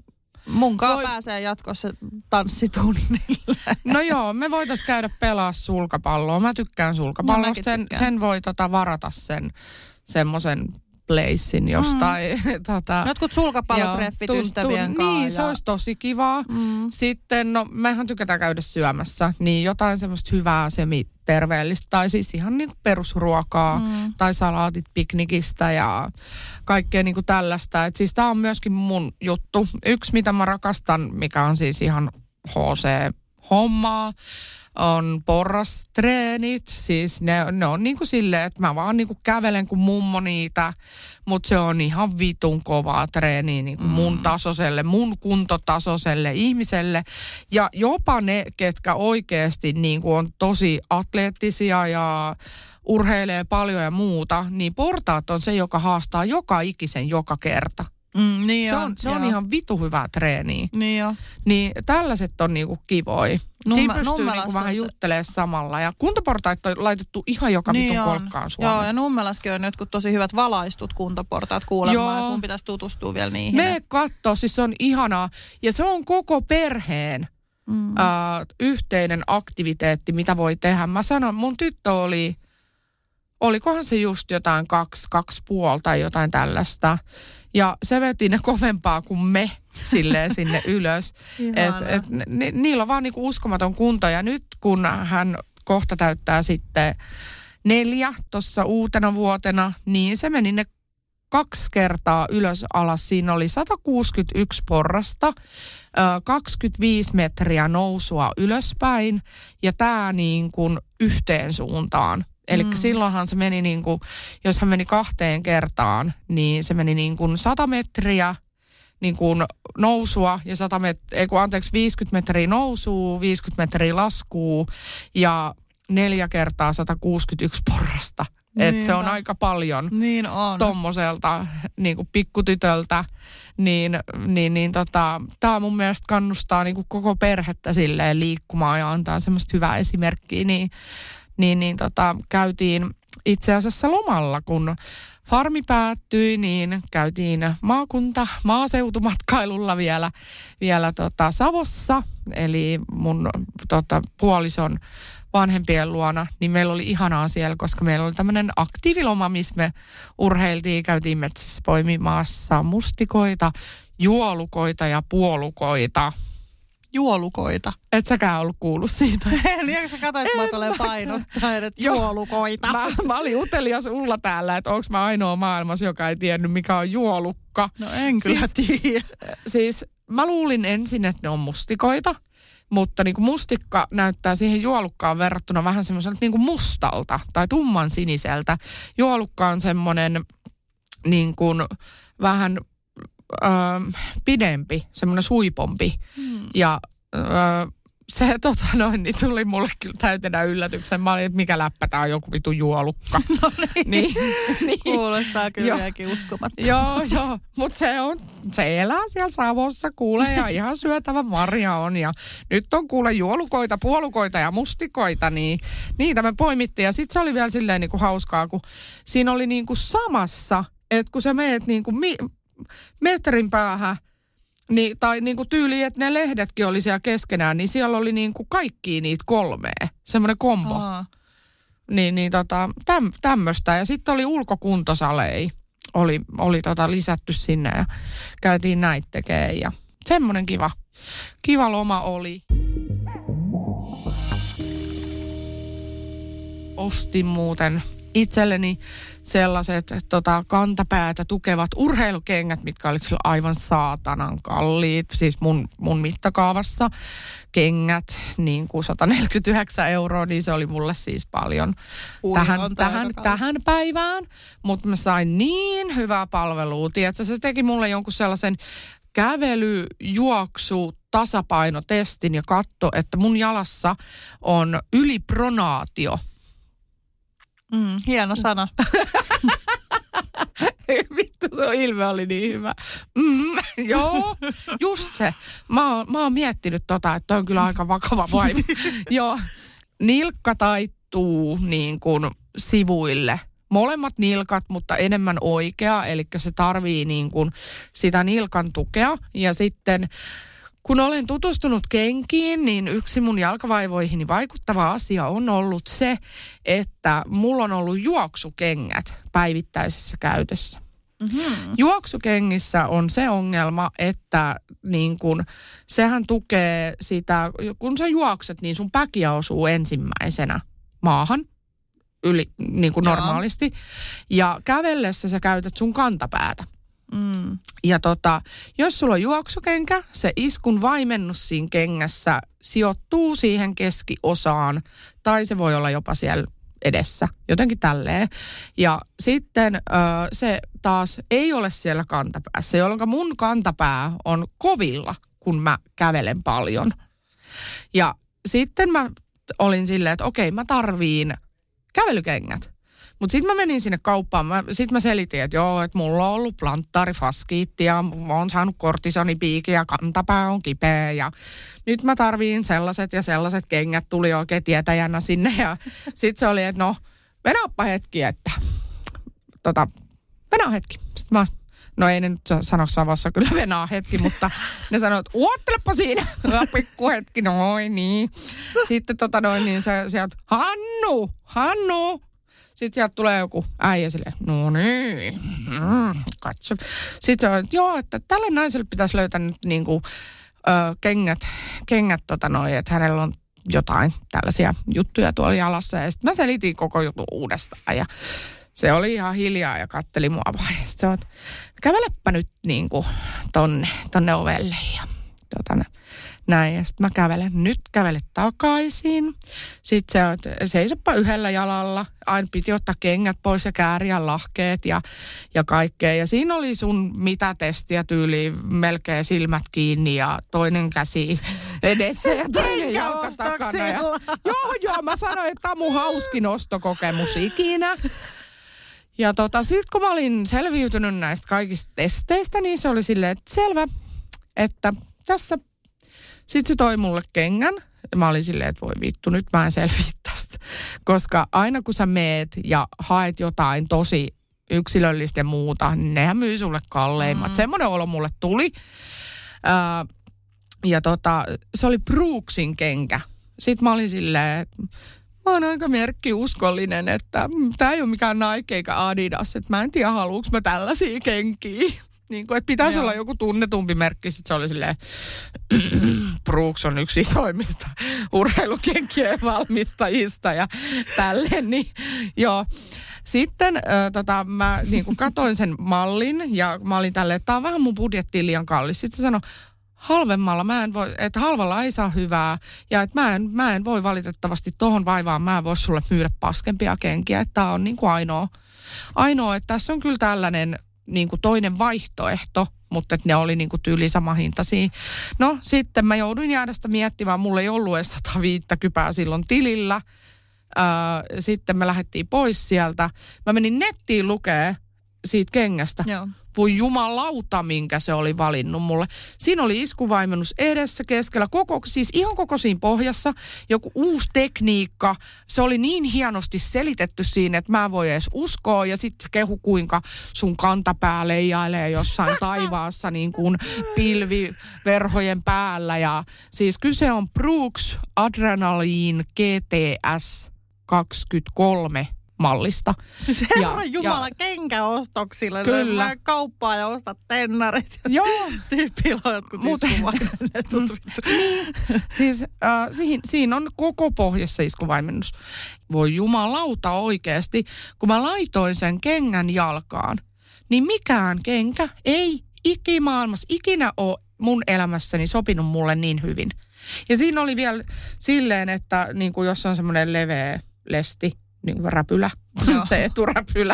munkaan Voi... pääsee jatkossa tanssitunnille. No joo, me voitaisiin käydä pelaa sulkapalloa. Mä tykkään sulkapallosta. Sen, sen voi tota varata sen semmoisen placein jostain. Mm. tota, Jotkut sulkapallotreffit joo, ystävien kanssa. Niin, ja... se olisi tosi kivaa. Mm. Sitten, no mehän tykätään käydä syömässä, niin jotain semmoista hyvää semiterveellistä, tai siis ihan niin kuin perusruokaa, mm. tai salaatit piknikistä ja kaikkea niin kuin tällaista. Et siis tää on myöskin mun juttu. Yksi, mitä mä rakastan, mikä on siis ihan H C-hommaa, on porrastreenit, siis ne, ne on niinku silleen, että mä vaan niinku kävelen kuin mummo niitä, mutta se on ihan vitun kovaa treeniä niinku mm. mun tasoiselle, mun kuntotasoiselle ihmiselle. Ja jopa ne, ketkä oikeasti niinku on tosi atleettisia ja urheilee paljon ja muuta, niin portaat on se, joka haastaa joka ikisen joka kerta. Mm, niin se on, se on ihan vitu hyvää treeniä. Niin jo. Niin tällaiset on niinku kivoi. Numma, Siinä pystyy niinku vähän juttelemaan samalla. Ja kuntoportaita on laitettu ihan joka niin vitun kolkkaan Suomessa. Joo, ja Nummelaskin on jotkut tosi hyvät valaistut kuntoportaat kuulemaan. Joo. Mun pitäisi tutustua vielä niihin. Me kattoo, siis se on ihanaa. Ja se on koko perheen mm. äh, yhteinen aktiviteetti, mitä voi tehdä. Mä sanon, mun tyttö oli, olikohan se just jotain kaksi, kaksi puolta tai jotain tällaista. Ja se veti ne kovempaa kuin me silleen sinne ylös. Et, et, ni, niillä on vaan niinku uskomaton kunto. Ja nyt kun hän kohta täyttää sitten neljä tuossa uutena vuotena, niin se meni ne kaksi kertaa ylös alas. Siinä oli sata kuusikymmentäyksi porrasta, kaksikymmentäviisi metriä nousua ylöspäin ja tämä niin kuin yhteen suuntaan. Eli mm. silloinhan se meni niin kuin, jos hän meni kahteen kertaan, niin se meni niin kuin sata metriä niin kuin nousua ja sata met- ei kun anteeksi viisikymmentä metriä nousua, viisikymmentä metriä laskua ja neljä kertaa sata kuusikymmentäyksi porrasta. Että se on aika paljon niin on. Tommoselta niin kuin pikkutytöltä. Niin, niin, niin tota, tämä mun mielestä kannustaa niin kuin koko perhettä silleen liikkumaan ja antaa semmoista hyvää esimerkkiä. Niin, niin, niin tota, käytiin itse asiassa lomalla, kun farmi päättyi, niin käytiin maakunta, maaseutumatkailulla vielä, vielä tota Savossa. Eli mun tota, puolison vanhempien luona, niin meillä oli ihanaa siellä, koska meillä oli tämmöinen aktiiviloma, missä me urheiltiin, käytiin metsässä poimimassa mustikoita, juolukoita ja puolukoita. Juolukoita. Et säkään ollut kuullut siitä. Niin, sä katsoit, että mä tulee painottaa, että juolukoita. Mä, mä olin utelias Ulla täällä, että onko mä ainoa maailmassa, joka ei tiennyt, mikä on juolukka. No en kyllä siis, tiedä. Siis mä luulin ensin, että ne on mustikoita, mutta niin kuin mustikka näyttää siihen juolukkaan verrattuna vähän semmoiselta niin kuin mustalta tai tumman siniseltä. Juolukka on semmoinen niin kuin vähän ö, pidempi, semmoinen suipompi. Hmm. Ja ö, se tota noin, niin tuli mulle kyllä täytenä yllätyksen. Mä olin, että mikä läppä, tää on joku vitu juolukka. No niin. niin, niin. Kuulostaa kyllä vieläkin uskomattomalta. Joo, joo. Mutta se on, se elää siellä Savossa, kuulee, ja ihan syötävä marja on. Ja nyt on kuule juolukoita, puolukoita ja mustikoita, niin niitä me poimittiin. Ja sitten se oli vielä silleen niinku hauskaa, kun siinä oli niinku samassa, että kun sä meet niinku mi- metrin päähän, Niin, tai niinku tyyli, että ne lehdetkin oli siellä keskenään, niin siellä oli niinku kaikkia niitä kolmea. Semmoinen kombo. Aa. Niin, niin tota, täm, tämmöistä. Ja sitten oli ulkokuntosalei. Oli, oli tota lisätty sinne ja käytiin näitä tekemään. Ja semmoinen kiva, kiva loma oli. Ostin muuten itselleni sellaiset tota, kantapäätä tukevat urheilukengät, mitkä oli kyllä aivan saatanan kalliit. Siis mun, mun mittakaavassa kengät, niin kuin sata neljäkymmentäyhdeksän euroa, niin se oli mulle siis paljon Ui, tähän, tähän, tähän päivään. Mutta mä sain niin hyvää palvelua. Tiedätkö, se teki mulle jonkun sellaisen kävely, juoksu, tasapainotestin ja katso, että mun jalassa on ylipronaatio. Mm, hieno sana. Vittu, se ilme oli niin hyvä. Mm, joo, just se. Mä oon, mä oon miettinyt tota, että toi on kyllä aika vakava vaiva. Joo, nilkka taittuu niin kuin sivuille. Molemmat nilkat, mutta enemmän oikea, eli se tarvii niin kuin sitä nilkan tukea. Ja sitten kun olen tutustunut kenkiin, niin yksi mun jalkavaivoihini vaikuttava asia on ollut se, että mulla on ollut juoksukengät päivittäisessä käytössä. Mm-hmm. Juoksukengissä on se ongelma, että niin kun, sehän tukee sitä, kun sä juokset, niin sun päkiä osuu ensimmäisenä maahan yli, niin kuin normaalisti. Ja kävellessä sä käytät sun kantapäätä. Mm. Ja tota, jos sulla on juoksukenkä, se iskun vaimennus siinä kengässä sijoittuu siihen keskiosaan, tai se voi olla jopa siellä edessä, jotenkin tälleen. Ja sitten ö, se taas ei ole siellä kantapäässä, jolloin mun kantapää on kovilla, kun mä kävelen paljon. Ja sitten mä olin silleen, että okei, mä tarviin kävelykengät. Mutta sitten mä menin sinne kauppaan. Sitten mä selitin, että joo, että mulla on ollut planttaarifaskiitti ja mä oon saanut kortisonipiikin ja kantapää on kipeä. Ja nyt mä tarviin sellaiset ja sellaiset kengät. Tuli oikein tietäjänä sinne ja sitten se oli, että no, venaappa hetki, että tota, venaa hetki. Sitten mä, no ei ne nyt sano Savossa kyllä venaa hetki, mutta ne sanoo, että uottelepa siinä. Pikku hetki, noin niin. Sitten tota noin, niin se sieltä, Hannu, Hannu. Sitten sieltä tulee joku äijä silleen, no niin, mm, katso. Sitten se on, että joo, että tälle naiselle pitäisi löytää nyt niin kuin, ö, kengät, kengät tota noin, että hänellä on jotain tällaisia juttuja tuolla jalassa. Ja sitten mä selitin koko jutun uudestaan ja se oli ihan hiljaa ja katteli mua vaan. Ja sitten se on, että kävelepä nyt niin kuin tonne, tonne ovelle ja tota, näin. Ja sitten mä kävelen, nyt kävele takaisin. Sitten se on, että seisoppa yhdellä jalalla. Aina piti ottaa kengät pois ja kääriä lahkeet ja, ja kaikkea. Ja siinä oli sun mitä testiä tyyliin, melkein silmät kiinni ja toinen käsi edessä ja toinen jalka takana. Ja, joo, joo, mä sanoin, että tämä on mun hauskin ostokokemus ikinä. Ja tota, sitten kun mä olin selviytynyt näistä kaikista testeistä, niin se oli silleen, että selvä, että tässä. Sitten se toi mulle kengän. Mä olin silleen, että voi vittu, nyt mä en selviä tästä. Koska aina kun sä meet ja haet jotain tosi yksilöllistä ja muuta, niin nehän myy sulle kalleimmat. Mm. Semmoinen olo mulle tuli. Ää, ja tota, se oli Brooksin kenkä. Sitten mä olin silleen, että mä oon aika merkkiuskollinen, että tää ei ole mikään Nike eikä Adidas. Että mä en tiedä, haluuks mä tällaisia kenkiä. Niin kuin, että pitäisi Joo. olla joku tunnetumpi merkki. Sitten se oli silleen, Brooks on yksi isoimmista urheilukenkien valmistajista ja tälleen. Niin, joo. Sitten äh, tota, mä niin kuin katoin sen mallin ja mä olin tälleen, että tää on vähän mun budjettiin liian kallis. Sitten se sanoi, halvemmalla mä en voi, että halvalla ei saa hyvää ja että mä en, mä en voi valitettavasti tohon vaivaan, mä en voi sulle myydä paskempia kenkiä. Että tää on niin kuin ainoa, ainoa, että tässä on kyllä tällainen niin kuin toinen vaihtoehto, mutta että ne oli niin kuin tyyli sama hintaisia. No sitten mä jouduin jäädä sitä miettimään, mulla ei ollut edes sata viisikymmentä silloin tilillä. Öö, sitten me lähdettiin pois sieltä. Mä menin nettiin lukee siitä kengästä. Joo. Voi jumalauta, minkä se oli valinnut mulle. Siinä oli iskuvaimennus edessä, keskellä, koko, siis ihan koko siinä pohjassa. Joku uusi tekniikka. Se oli niin hienosti selitetty siinä, että mä en voi edes uskoa. Ja sitten kehu, kuinka sun kantapää leijailee jossain taivaassa niin kuin pilviverhojen päällä. Ja siis kyse on Brooks Adrenaline G T S kaksikymmentäkolme mallista. Herra Jumala, ja, kenkäostoksille. Kyllä. Mä kauppaa ja ostat tennarit. Joo. Tyyppillä jotkut iskuvaimennetut. Niin. Siis äh, siinä, siinä on koko pohjassa iskuvaimennus. Voi jumalauta oikeasti. Kun mä laitoin sen kengän jalkaan, niin mikään kenkä ei ikimaailmassa ikinä ole mun elämässäni sopinut mulle niin hyvin. Ja siinä oli vielä silleen, että niin kuin jos on semmoinen leveä lesti, niin kuin räpylä, se eturäpylä,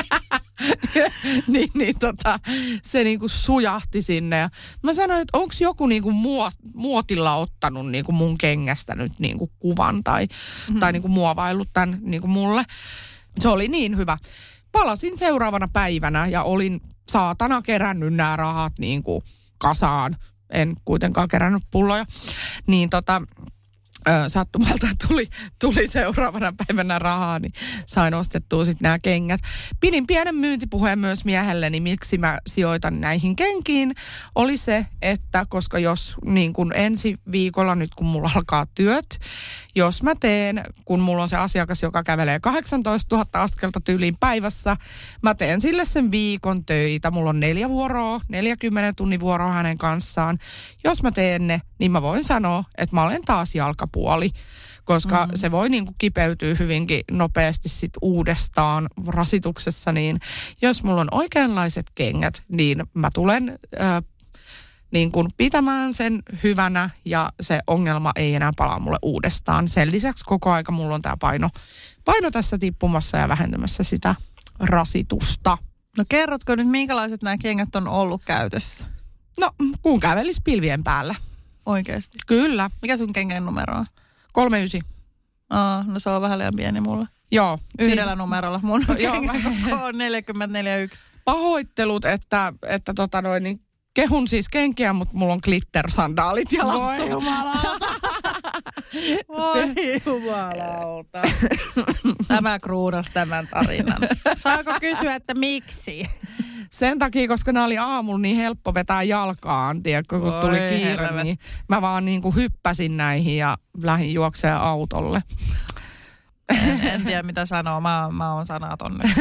niin, niin tota, se niin kuin sujahti sinne. Ja mä sanoin, että onko joku niin kuin muot, muotilla ottanut niin kuin mun kengästä nyt niin kuin kuvan tai, mm-hmm. tai niin kuin muovaillut tämän niin kuin mulle. Se oli niin hyvä. Palasin seuraavana päivänä ja olin saatana kerännyt nämä rahat niin kuin kasaan. En kuitenkaan kerännyt pulloja. Niin tota... sattumalta tuli, tuli seuraavana päivänä rahaa, niin sain ostettua sitten nämä kengät. Pidin pienen myyntipuheen myös miehelleni, miksi mä sijoitan näihin kenkiin. Oli se, että koska jos niin kun ensi viikolla nyt kun mulla alkaa työt, jos mä teen, kun mulla on se asiakas, joka kävelee kahdeksantoistatuhatta askelta tyyliin päivässä, mä teen sille sen viikon töitä. Mulla on neljä vuoroa, neljäkymmentä tunnin vuoroa hänen kanssaan. Jos mä teen ne, niin mä voin sanoa, että mä olen taas jalkapuoli, koska mm-hmm. se voi niin kuin kipeytyä hyvinkin nopeasti sit uudestaan rasituksessa. Niin jos mulla on oikeanlaiset kengät, niin mä tulen äh, niin kuin pitämään sen hyvänä ja se ongelma ei enää palaa mulle uudestaan. Sen lisäksi koko aika mulla on tää paino, paino tässä tippumassa ja vähentämässä sitä rasitusta. No kerrotko nyt, minkälaiset nämä kengät on ollut käytössä? No, kun kävelisi pilvien päällä. Oikeasti? Kyllä. Mikä sun kengän numero on? kolme yhdeksän. Aa, no se on vähän liian pieni mulle. Joo. Yhdellä siis, numerolla. Mun kengän on neljäkymmentäneljä yksi. Pahoittelut, että, että tota noin, niin kehun siis kenkiä, mutta mulla on glitter-sandaalit jalassa. Voi jumalauta. Voi jumalauta. Tämä kruunasi tämän tarinan. Saako kysyä, että miksi? Sen takia, koska nämä oli aamulla niin helppo vetää jalkaan, tiedätkö, kun tuli kiire, niin mä vaan niin kuin hyppäsin näihin ja lähdin juoksemaan autolle. En, en tiedä, mitä sanoo. Mä, mä oon sanaton nyt.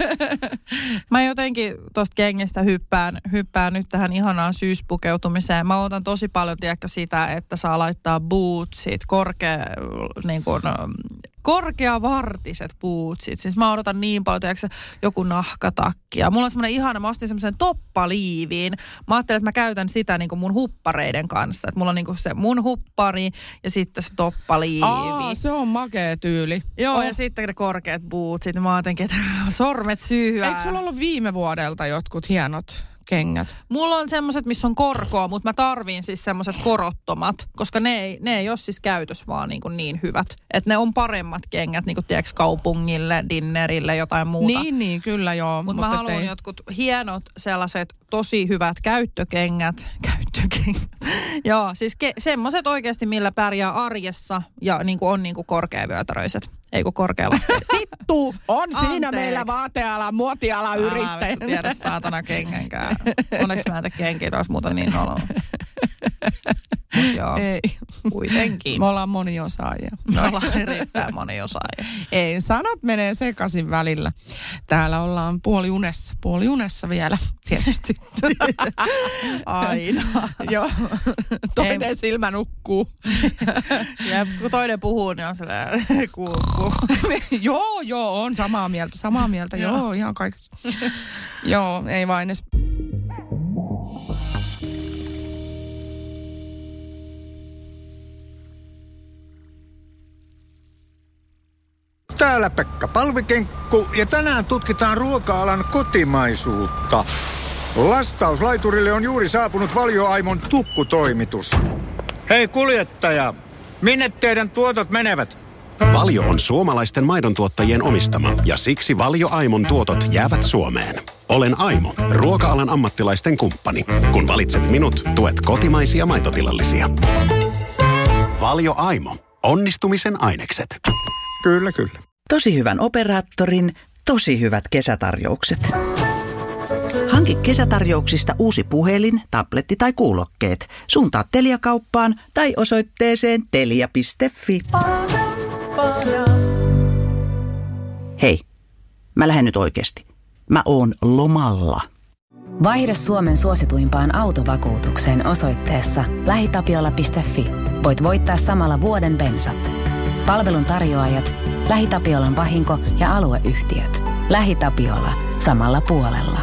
Mä jotenkin tosta kengistä hyppään, hyppään nyt tähän ihanaan syyspukeutumiseen. Mä otan tosi paljon, tiedätkö, sitä, että saa laittaa bootsit, korkea, niin kuin, korkeavartiset bootsit. Siis mä odotan niin paljon, tiedätkö, joku nahkatakki. Ja mulla on semmoinen ihana, mä ostin semmoisen toppaliiviin. Mä ajattelin, että mä käytän sitä niin kuin mun huppareiden kanssa. Että mulla on niin kuin se mun huppari ja sitten se toppaliivi. Aa, se on makea tyyli. Joo, oh. Ja sitten ne korkeat bootsit. Mä ajattelin, että sormet syyhyää. Eikö sulla ollut viime vuodelta jotkut hienot kengät? Mulla on semmoiset, missä on korkoa, mutta mä tarviin siis semmoiset korottomat, koska ne ei, ne ei ole siis käytössä vaan niin, kuin niin hyvät. Että ne on paremmat kengät, niin kuin tiedätkö, kaupungille, dinnerille, jotain muuta. Niin, niin, kyllä joo. Mut mutta mä haluan ei... jotkut hienot sellaiset tosi hyvät käyttökengät. Käyttökengät. Joo, siis ke- semmoiset oikeasti, millä pärjää arjessa ja niin kuin on niin kuin korkeavyötäröiset. Ei kun korkealla. Vittu! On siinä Anteeksi. Meillä vaateala, muotiala yrittäjä. Älä tiedä saatana kengenkään. Onneksi mä en tee kenkiä taas muuta niin noloa. joo, Ei. kuitenkin. Me ollaan moniosaajia. Me ollaan erittäin moniosaajia. Ei, sanat menee sekaisin välillä. Täällä ollaan puoliunessa, puoliunessa vielä tietysti. Aina. Joo, toinen Ei. silmä nukkuu. Ja kun toinen puhuu, niin on sellainen kuukuu. Joo, joo, on samaa mieltä, samaa mieltä, joo, joo ihan kaikessa. Joo, ei vain edes. Täällä Pekka Palvikenkku ja tänään tutkitaan ruoka-alan kotimaisuutta. Lastauslaiturille on juuri saapunut Valio Aimon tukkutoimitus. Hei kuljettaja, minne teidän tuotot menevät? Valio on suomalaisten maidontuottajien omistama ja siksi Valio Aimon tuotot jäävät Suomeen. Olen Aimo, ruoka-alan ammattilaisten kumppani. Kun valitset minut, tuet kotimaisia maitotilallisia. Valio Aimo. Onnistumisen ainekset. Kyllä, kyllä. Tosi hyvän operaattorin, tosi hyvät kesätarjoukset. Hanki kesätarjouksista uusi puhelin, tabletti tai kuulokkeet. Suuntaa Telia-kauppaan tai osoitteeseen telia piste fi. Hei, mä lähden nyt oikeasti. Mä oon lomalla. Vaihda Suomen suosituimpaan autovakuutukseen osoitteessa lähitapiola piste fi. Voit voittaa samalla vuoden bensat. Palvelun tarjoajat, LähiTapiolan vahinko- ja alueyhtiöt. LähiTapiola. Samalla puolella.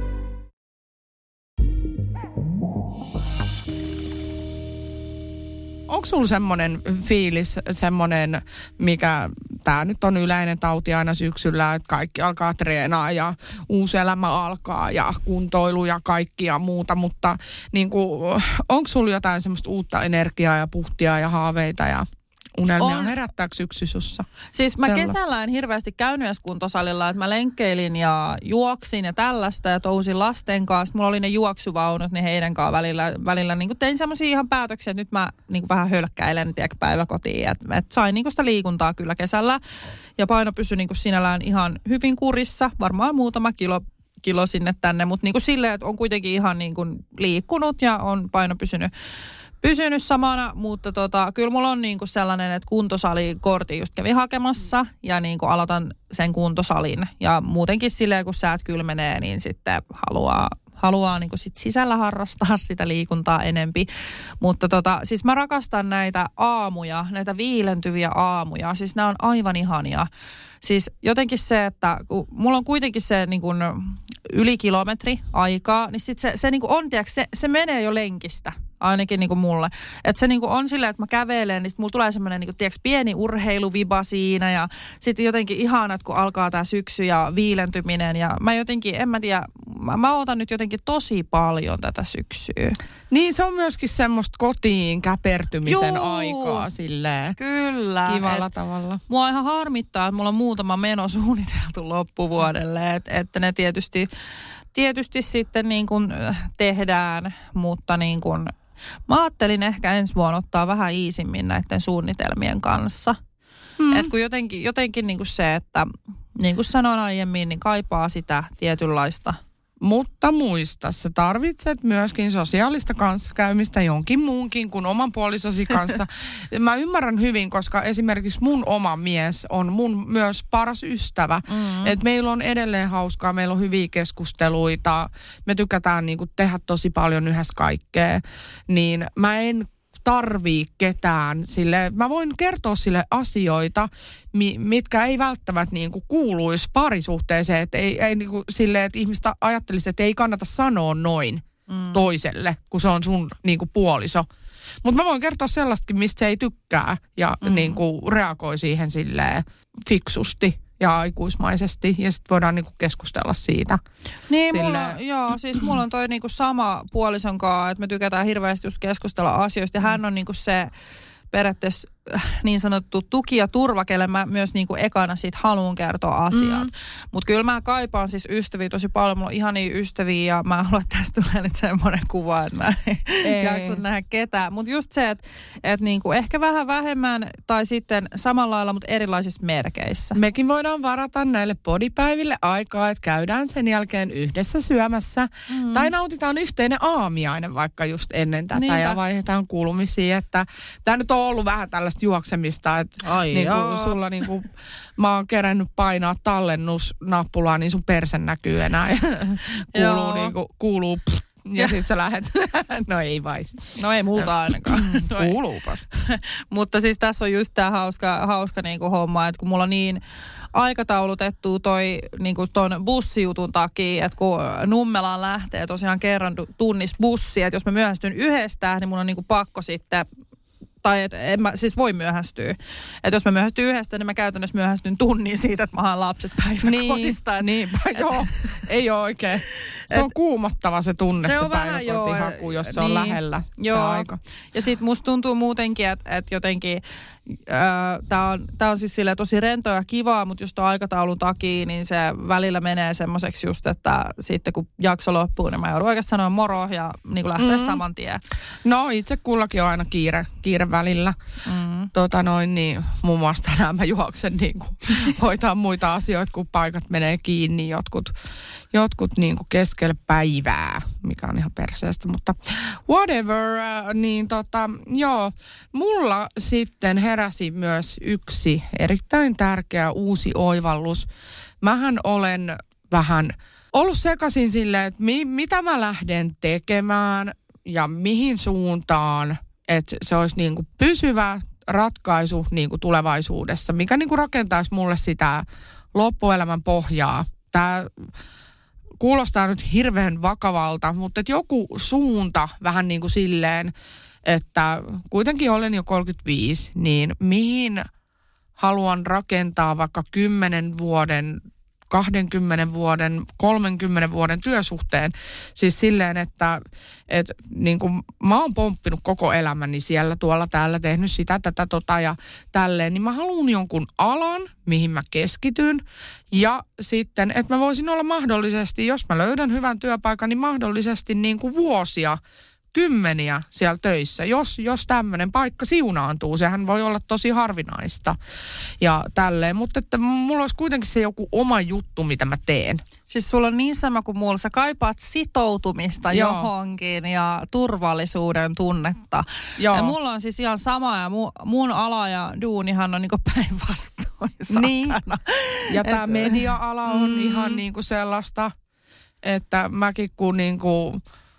Onko sulla semmoinen fiilis, semmoinen, mikä, tää nyt on yleinen tauti aina syksyllä, että kaikki alkaa treenaa ja uusi elämä alkaa ja kuntoilu ja kaikki ja muuta, mutta niin onko sulla jotain semmoista uutta energiaa ja puhtia ja haaveita ja unelmia on. Herättääkö syksy sussa? Siis mä sellaista? Kesällä en hirveästi käynyt edes kuntosalilla, että mä lenkkeilin ja juoksin ja tällaista ja tousin lasten kanssa. Mulla oli ne juoksuvaunut, niin heidän kanssa välillä, välillä niin tein semmoisia ihan päätöksiä, että nyt mä niin vähän hölkkäilen tiedätkö, päiväkotiin. Että et sain niin sitä liikuntaa kyllä kesällä ja paino pysyi niin sinällään ihan hyvin kurissa, varmaan muutama kilo. kilo sinne tänne, mutta niin silleen, että on kuitenkin ihan niin liikkunut ja on paino pysynyt Pysynyt samana, mutta tota, kyllä mulla on niinku sellainen, että kuntosalikortin just kävin hakemassa ja niinku aloitan sen kuntosalin. Ja muutenkin silleen, kun säät kylmenee, niin sitten haluaa, haluaa niinku sit sisällä harrastaa sitä liikuntaa enempi. Mutta tota, siis mä rakastan näitä aamuja, näitä viilentyviä aamuja. Siis nämä on aivan ihania. Siis jotenkin se, että kun mulla on kuitenkin se niin kuin yli kilometri aikaa, niin sit se, se niin kuin on, tiiäks, se, se menee jo lenkistä. Ainakin niin kuin mulle. Että se niin kuin on silleen, että mä kävelen, niin sit mulla tulee semmoinen niin kuin, tiiäks, pieni urheiluviba siinä. Ja sitten jotenkin ihanat, kun alkaa tää syksy ja viilentyminen. Ja mä jotenkin, en mä tiedä, mä, mä ootan nyt jotenkin tosi paljon tätä syksyä. Niin, se on myöskin semmoista kotiin käpertymisen Juu, aikaa silleen. Kyllä. Kivalla et, tavalla. Mua ihan harmittaa, että mulla on muutama meno suunniteltu loppuvuodelle. Että et ne tietysti, tietysti sitten niin kuin tehdään, mutta niin kuin mä ajattelin ehkä ensi vuonna ottaa vähän iisimmin näiden suunnitelmien kanssa. Mm. Että kun jotenkin, jotenkin niin kuin se, että niin kuin sanoin aiemmin, niin kaipaa sitä tietynlaista. Mutta muista, sä tarvitset myöskin sosiaalista kanssakäymistä jonkin muunkin kuin oman puolisosi kanssa. Mä ymmärrän hyvin, koska esimerkiksi mun oma mies on mun myös paras ystävä. Mm. Että meillä on edelleen hauskaa, meillä on hyviä keskusteluita, me tykätään niinku tehdä tosi paljon yhdessä kaikkea. Niin mä en tarvii ketään sille, mä voin kertoa sille asioita, mi, mitkä ei välttämättä niin kuin kuuluisi parisuhteeseen, että ei, ei niin kuin silleen, että ihmistä ajattelisi, että ei kannata sanoa noin mm. toiselle, kun se on sun niin kuin puoliso. Mutta mä voin kertoa sellaistakin, mistä se ei tykkää ja mm. niin kuin reagoi siihen silleen fiksusti ja aikuismaisesti, ja sitten voidaan niinku keskustella siitä. Niin, mulla, joo, siis mulla on toi niinku sama puolison kanssa, että me tykätään hirveästi just keskustella asioista, ja hän on niinku se periaatteessa niin sanottu tuki ja turva, kelle mä myös niin kuin ekana siitä haluan kertoa asiat. Mm. Mutta kyllä mä kaipaan siis ystäviä tosi paljon. Mulla on ihania ystäviä ja mä haluan, että tästä tulee nyt semmoinen kuva, että mä en jaksa nähdä ketään. Mutta just se, että et niinku ehkä vähän vähemmän tai sitten samalla lailla, mutta erilaisissa merkeissä. Mekin voidaan varata näille podipäiville aikaa, että käydään sen jälkeen yhdessä syömässä. Mm. Tai nautitaan yhteinen aamiainen vaikka just ennen tätä. Niinpä. Ja vaihdetaan kuulumisia. Että tämä nyt on ollut vähän tällaista juoksemista, että niinku sulla niinku, mä oon kerännyt painaa tallennusnappulaa, niin sun perse näkyy enää. kuuluu niinku, kuuluu pff, ja sit sä lähet. No ei vai. No ei multa ainakaan. No kuuluupas. Mutta siis tässä on just tää hauska, hauska niinku homma, että kun mulla niin aikataulutettu toi niinku ton bussijutun takia, että kun Nummelaan lähtee tosiaan kerran tunnis bussi, että jos mä myöhästyn yhdestään, niin mun on niinku pakko sitten tai että en mä siis voi myöhästyä. Että jos mä myöhästyn yhdestä, niin mä käytännössä myöhästyn tunnin siitä, että mä haan lapset päiväkodista. Niin, niinpä, joo. Ei ole oikein. Se et, on kuumottava se tunne, se, se päiväkotihaku, jos se niin, on lähellä joo. se aika. Ja sit musta tuntuu muutenkin, että et jotenkin äh, tää on, tää on siis silleen tosi rentoa ja kivaa, mutta just aikataulun takia, niin se välillä menee semmoiseksi just, että sitten kun jakso loppuu, niin mä joudun oikeasti sanoa moro ja niin kuin lähteä mm. saman tien. No itse kullakin on aina kiire, kiire välillä. Mm. Tota noin, niin muun muassa tänään mä juoksen niin kuin hoitaa muita asioita, kun paikat menee kiinni, jotkut, jotkut niin kuin keskellä päivää, mikä on ihan perseestä, mutta whatever, niin tota, joo, mulla sitten heräsi myös yksi erittäin tärkeä uusi oivallus. Mähän olen vähän ollut sekaisin silleen, että mi, mitä mä lähden tekemään ja mihin suuntaan, että se olisi niin kuin pysyvä ratkaisu niin kuin tulevaisuudessa, mikä niin kuin rakentaisi mulle sitä loppuelämän pohjaa. Tämä kuulostaa nyt hirveän vakavalta, mutta että joku suunta vähän niin kuin silleen, että kuitenkin olen jo kolmekymmentäviisi, niin mihin haluan rakentaa vaikka kymmenen vuoden, kaksikymmentä vuoden, kolmekymmentä vuoden työsuhteen. Siis silleen, että, että niin kuin mä oon pomppinut koko elämäni siellä, tuolla, täällä, tehnyt sitä, tätä, tota ja tälleen. Niin mä haluan jonkun alan, mihin mä keskityn. Ja sitten, että mä voisin olla mahdollisesti, jos mä löydän hyvän työpaikan, niin mahdollisesti niin kuin vuosia, kymmeniä siellä töissä, jos, jos tämmöinen paikka siunaantuu. Sehän voi olla tosi harvinaista ja tälleen, mutta että mulla olisi kuitenkin se joku oma juttu, mitä mä teen. Siis sulla on niin sama kuin mulla. Sä kaipaat sitoutumista Joo. johonkin ja turvallisuuden tunnetta. Joo. Ja mulla on siis ihan sama ja mu, mun ala ja duunihan on niinku päinvastoin. Niin. Ja tämä media-ala on mm. ihan niinku sellaista, että mäkin kun niinku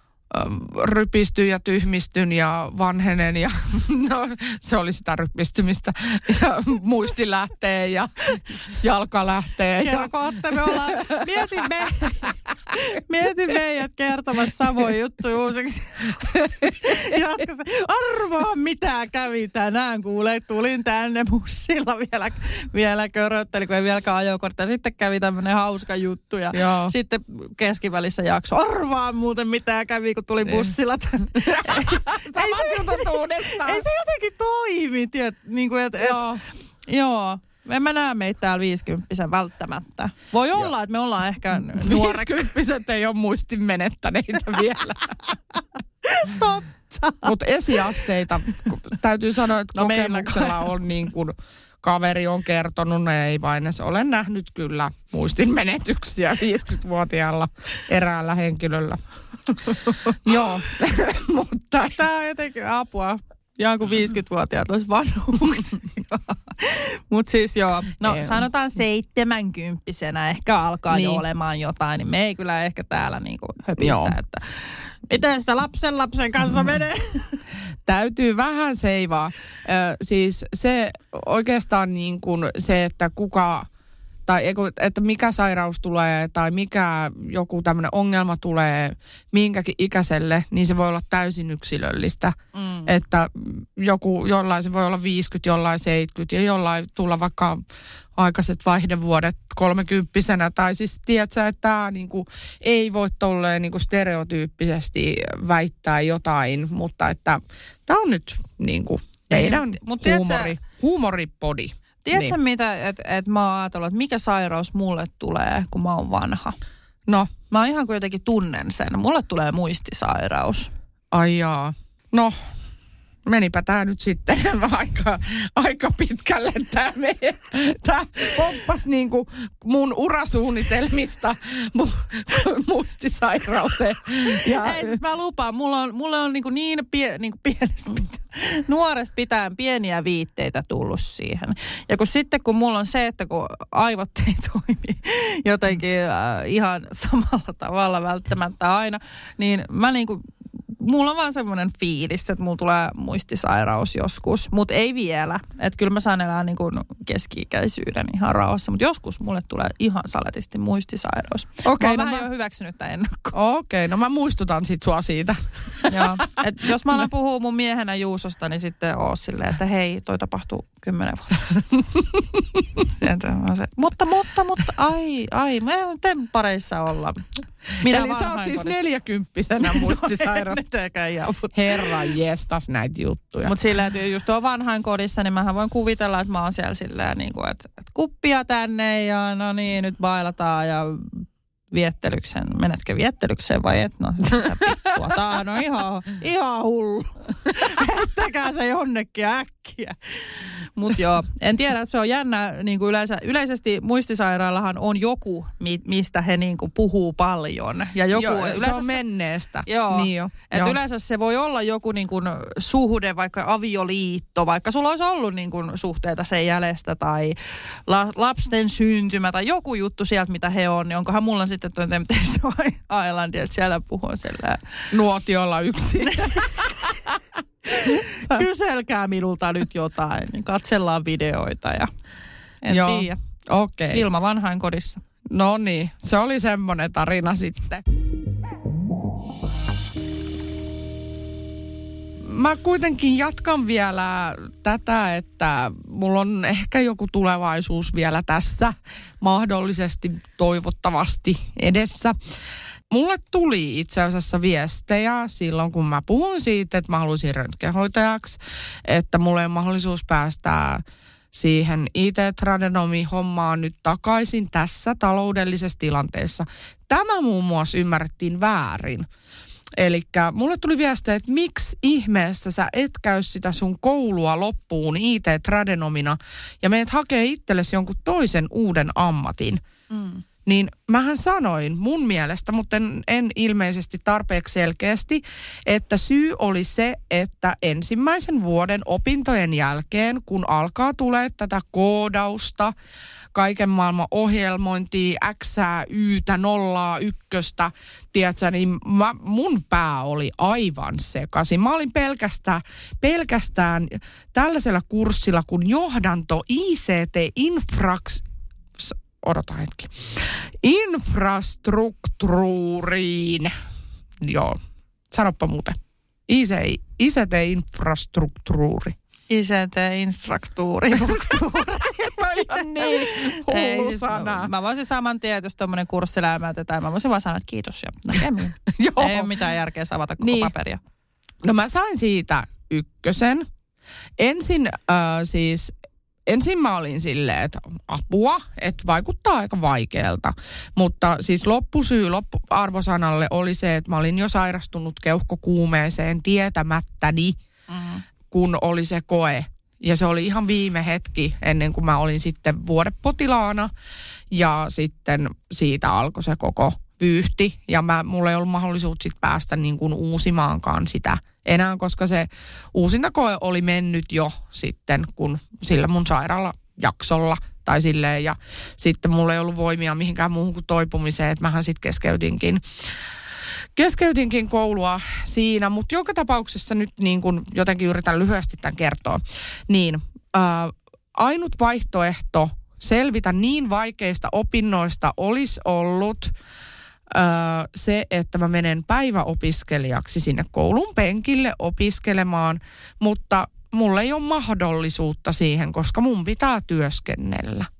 rypistyn ja tyhmistyn ja vanhenen ja no, se oli sitä rypistymistä ja muisti lähtee ja jalka lähtee. Kerrokotte, me ollaan, mietin, me, mietin meidät kertomassa samoin juttuja uusiksi. Jatkossa, arvaa mitä kävi tänään, kuule, tulin tänne bussilla vielä, vielä körötteli, kun ei vieläkään ajokorttia. Sitten kävi tämmöinen hauska juttu ja Joo. sitten keskivälissä jakso, arvaa muuten mitä kävi, kun tuli bussilla. Samat jutut uudestaan. Ei se jotenkin toimi. Tiet, niin kuin, et, joo. Et, joo. En mä näe meitä täällä viisikymppisen välttämättä. Voi joo. olla, että me ollaan ehkä nuoret. Viisikymppiset ei ole muistin menettäneitä vielä. Totta. Mutta esiasteita, täytyy sanoa, että no kokemuksella on niin kuin kaveri on kertonut, ei vain edes olen nähnyt kyllä muistin menetyksiä viisikymmentävuotiaalla eräällä henkilöllä. Joo, mutta tämä on jotenkin apua. Ihan kuin viisikymmentävuotiaat olisi vanhuuksia. Mutta siis joo, no ei. Sanotaan seitsemänkymppisenä ehkä alkaa niin. jo olemaan jotain, niin me ei kyllä ehkä täällä niinku höpistä, joo. että miten sitä lapsen lapsen kanssa menee? Täytyy vähän seivaa. Ö, siis se oikeastaan niin kuin se, että kuka tai että mikä sairaus tulee tai mikä joku tämmöinen ongelma tulee minkäkin ikäiselle, niin se voi olla täysin yksilöllistä. Mm. Että joku, jollain se voi olla viisikymmentä, jollain seitsemänkymmentä ja jollain tulla vaikka aikaiset vaihdevuodet kolmekymppisenä. Tai siis tiedätkö, että tämä niinku ei voi tolleen niinku stereotyyppisesti väittää jotain, mutta että tämä on nyt niinku Meidän mut huumori, huumoripodi. Tiedätkö niin. mitä, että et mä oon ajatellut, että mikä sairaus mulle tulee, kun mä oon vanha? No? Mä ihan kuin jotenkin tunnen sen. Mulle tulee muistisairaus. Ai jaa. No, menipä tää nyt sitten aika, aika pitkälle. Tää, tää poppas niinku mun urasuunnitelmista mu, muistisairauteen. Ja, ei, siis mä lupaan, mulla on, mulla on niinku niin, pie, niinku pienestä, nuoresta pitäen pieniä viitteitä tullut siihen. Ja kun sitten kun mulla on se, että kun aivot ei toimi jotenkin äh, ihan samalla tavalla välttämättä aina, niin mä niinku mulla on vaan semmoinen fiilis, että mulla tulee muistisairaus joskus, mutta ei vielä. Että kyllä mä saan elää niin kuin keski-ikäisyyden ihan rauhassa, mutta joskus mulle tulee ihan saletisti muistisairaus. Okei, mä oon no vähän mä... jo hyväksynyt tämän ennakkoon. Okei, no mä muistutan sit sua siitä. Joo, et jos mä alan puhua mun miehenä Juusosta, niin sitten oo silleen, että hei, toi tapahtuu kymmenen vuotta. mutta, mutta, mutta, ai, ai, me temppareissa olla. Minä eli sä oot siis neljäkymppisenä muistisairas. No, Herran jestas näitä juttuja. Mutta sillä, että just tuo vanhainkodissa, niin mähän voin kuvitella, että mä oon siellä silleen, niin kuin, että, että kuppia tänne ja no niin, nyt bailataan ja viettelykseen. Menetkö viettelykseen vai et? No sitä pittua. Tää on ihan, ihan hullu. Heittäkää se jonnekin äkkiä. Mutta joo, en tiedä, että se on jännä. Niin kuin yleensä, yleisesti muistisairaallahan on joku, mistä he niin kuin puhuu paljon. Ja joku, joo, yleensä, se on menneestä. Joo, niin jo, että joo. Yleensä se voi olla joku niin kuin suhde, vaikka avioliitto, vaikka sulla olisi ollut niin kuin suhteita sen jäljestä tai la, lapsen syntymä tai joku juttu sieltä, mitä he on, niin onkohan mulla sitten tuo Temptation Island, että siellä puhun sillä nuotiolla yksin. Kyselkää minulta nyt jotain, niin katsellaan videoita ja en joo, tiedä. okei. Okay. Ilma vanhainkodissa. No niin, se oli semmoinen tarina sitten. Mä kuitenkin jatkan vielä tätä, että mulla on ehkä joku tulevaisuus vielä tässä mahdollisesti toivottavasti edessä. Mulle tuli itse asiassa viestejä silloin, kun mä puhun siitä, että mä haluaisin röntgenhoitajaksi, että mulla on mahdollisuus päästä siihen I T-tradenomi-hommaan nyt takaisin tässä taloudellisessa tilanteessa. Tämä muun muassa ymmärrettiin väärin. Eli mulle tuli viestejä, että miksi ihmeessä sä et käy sitä sun koulua loppuun I T-tradenomina ja meet hakee itsellesi jonkun toisen uuden ammatin. Mm. Niin mähän sanoin mun mielestä, mutta en, en ilmeisesti tarpeeksi selkeästi, että syy oli se, että ensimmäisen vuoden opintojen jälkeen, kun alkaa tulee tätä koodausta, kaiken maailman ohjelmointia, Xää, Ytä, nollaa, ykköstä, tiedätkö, niin mä, mun pää oli aivan sekaisin. Mä olin pelkästään, pelkästään tällaisella kurssilla kuin johdanto I C T-infraks... Odota hetki. Infrastruktuuriin. Joo. Sanoppa muuten. I C T-infrastruktuuri. I C T-infrastruktuuri. Ihan niin hullu siis sana. Mä, mä voisin saman tien, että jos tommonen kurssi lämmätetään, mä voisin vaan sanoa, että kiitos ja näkemiin. Ei ole mitään järkeä savata koko niin. paperia. No mä sain siitä ykkösen. Ensin äh, siis... Ensin mä olin silleen, että apua, että vaikuttaa aika vaikealta. Mutta siis loppusyy loppuarvosanalle oli se, että mä olin jo sairastunut keuhkokuumeeseen tietämättäni, mm-hmm. kun oli se koe. Ja se oli ihan viime hetki ennen kuin mä olin sitten vuodepotilaana. Ja sitten siitä alkoi se koko vyyhti. Ja mä, mulla ei ollut mahdollisuutta sit päästä niin kuin uusimaankaan sitä enää, koska se uusintakoe oli mennyt jo sitten, kun sillä mun sairaalajaksolla tai silleen. Ja sitten mulla ei ollut voimia mihinkään muuhun kuin toipumiseen, että mähän sitten keskeytinkin. Keskeytinkin koulua siinä, mutta joka tapauksessa nyt niin kuin jotenkin yritän lyhyesti tämän kertoa. Niin, ää, ainut vaihtoehto selvitä niin vaikeista opinnoista olisi ollut Öö, se, että mä menen päiväopiskelijaksi sinne koulun penkille opiskelemaan, mutta mulla ei ole mahdollisuutta siihen, koska mun pitää työskennellä.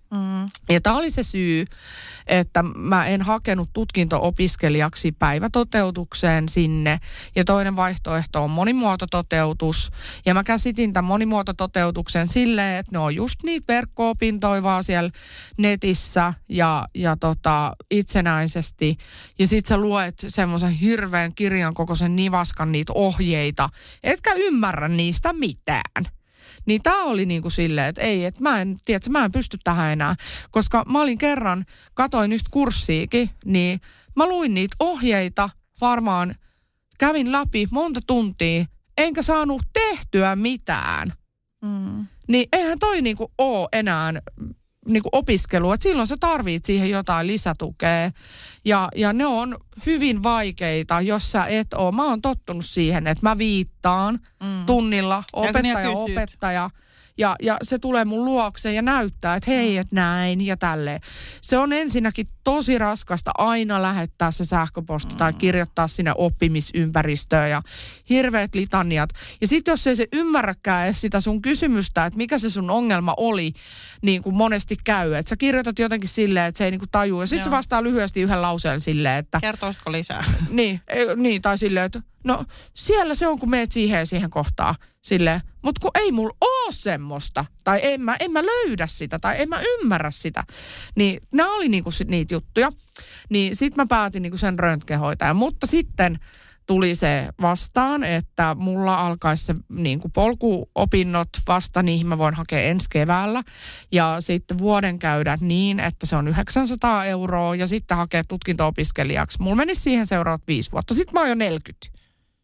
Mm. Ja tämä oli se syy, että mä en hakenut tutkinto-opiskelijaksi päivätoteutukseen sinne. Ja toinen vaihtoehto on monimuotototeutus. Ja mä käsitin tämän monimuotototeutuksen silleen, että ne on just niitä verkko-opintoja vaan siellä netissä ja, ja tota, itsenäisesti. Ja sit sä luet semmoisen hirveän kirjan kokoisen nivaskan niitä ohjeita, etkä ymmärrä niistä mitään. Niin tää oli niinku silleen, että ei, että mä en, tiedätkö, mä en pysty tähän enää. Koska mä olin kerran, katoin nyt kurssiikin, niin mä luin niitä ohjeita, varmaan kävin läpi monta tuntia, enkä saanut tehtyä mitään. Mm. Niin eihän toi niinku oo enää niinku opiskelua, että silloin sä tarvit siihen jotain lisätukea. Ja, ja ne on hyvin vaikeita, jos sä et oo. Mä oon tottunut siihen, että mä viittaan mm. tunnilla opettaja, opettaja. Ja, ja se tulee mun luokse ja näyttää, että hei, että näin ja tälleen. Se on ensinnäkin tosi raskasta aina lähettää se sähköposti mm. tai kirjoittaa sinne oppimisympäristöön ja hirveät litaniat. Ja sitten jos ei se ymmärräkään edes sitä sun kysymystä, että mikä se sun ongelma oli, niin kuin monesti käy. Että sä kirjoitat jotenkin silleen, että se ei niin kuin tajua. Ja sitten se vastaa lyhyesti yhden lauseen silleen, että... Kertoisitko lisää? Niin, niin tai silleen, että no siellä se on, kun meet siihen siihen kohtaan. Silleen, mutta kun ei mulla oo semmoista, tai en mä, en mä löydä sitä, tai en mä ymmärrä sitä. Niin nämä oli niinku niitä juttuja. Niin sit mä päätin niinku sen röntgenhoitajan. Mutta sitten tuli se vastaan, että mulla alkaisi se niinku polkuopinnot vasta, niihin mä voin hakea ensi keväällä. Ja sitten vuoden käydä niin, että se on yhdeksänsataa euroa ja sitten hakea tutkinto-opiskelijaksi. Mulla menisi siihen seuraavat viisi vuotta. Sitten mä oon jo neljäkymmentä.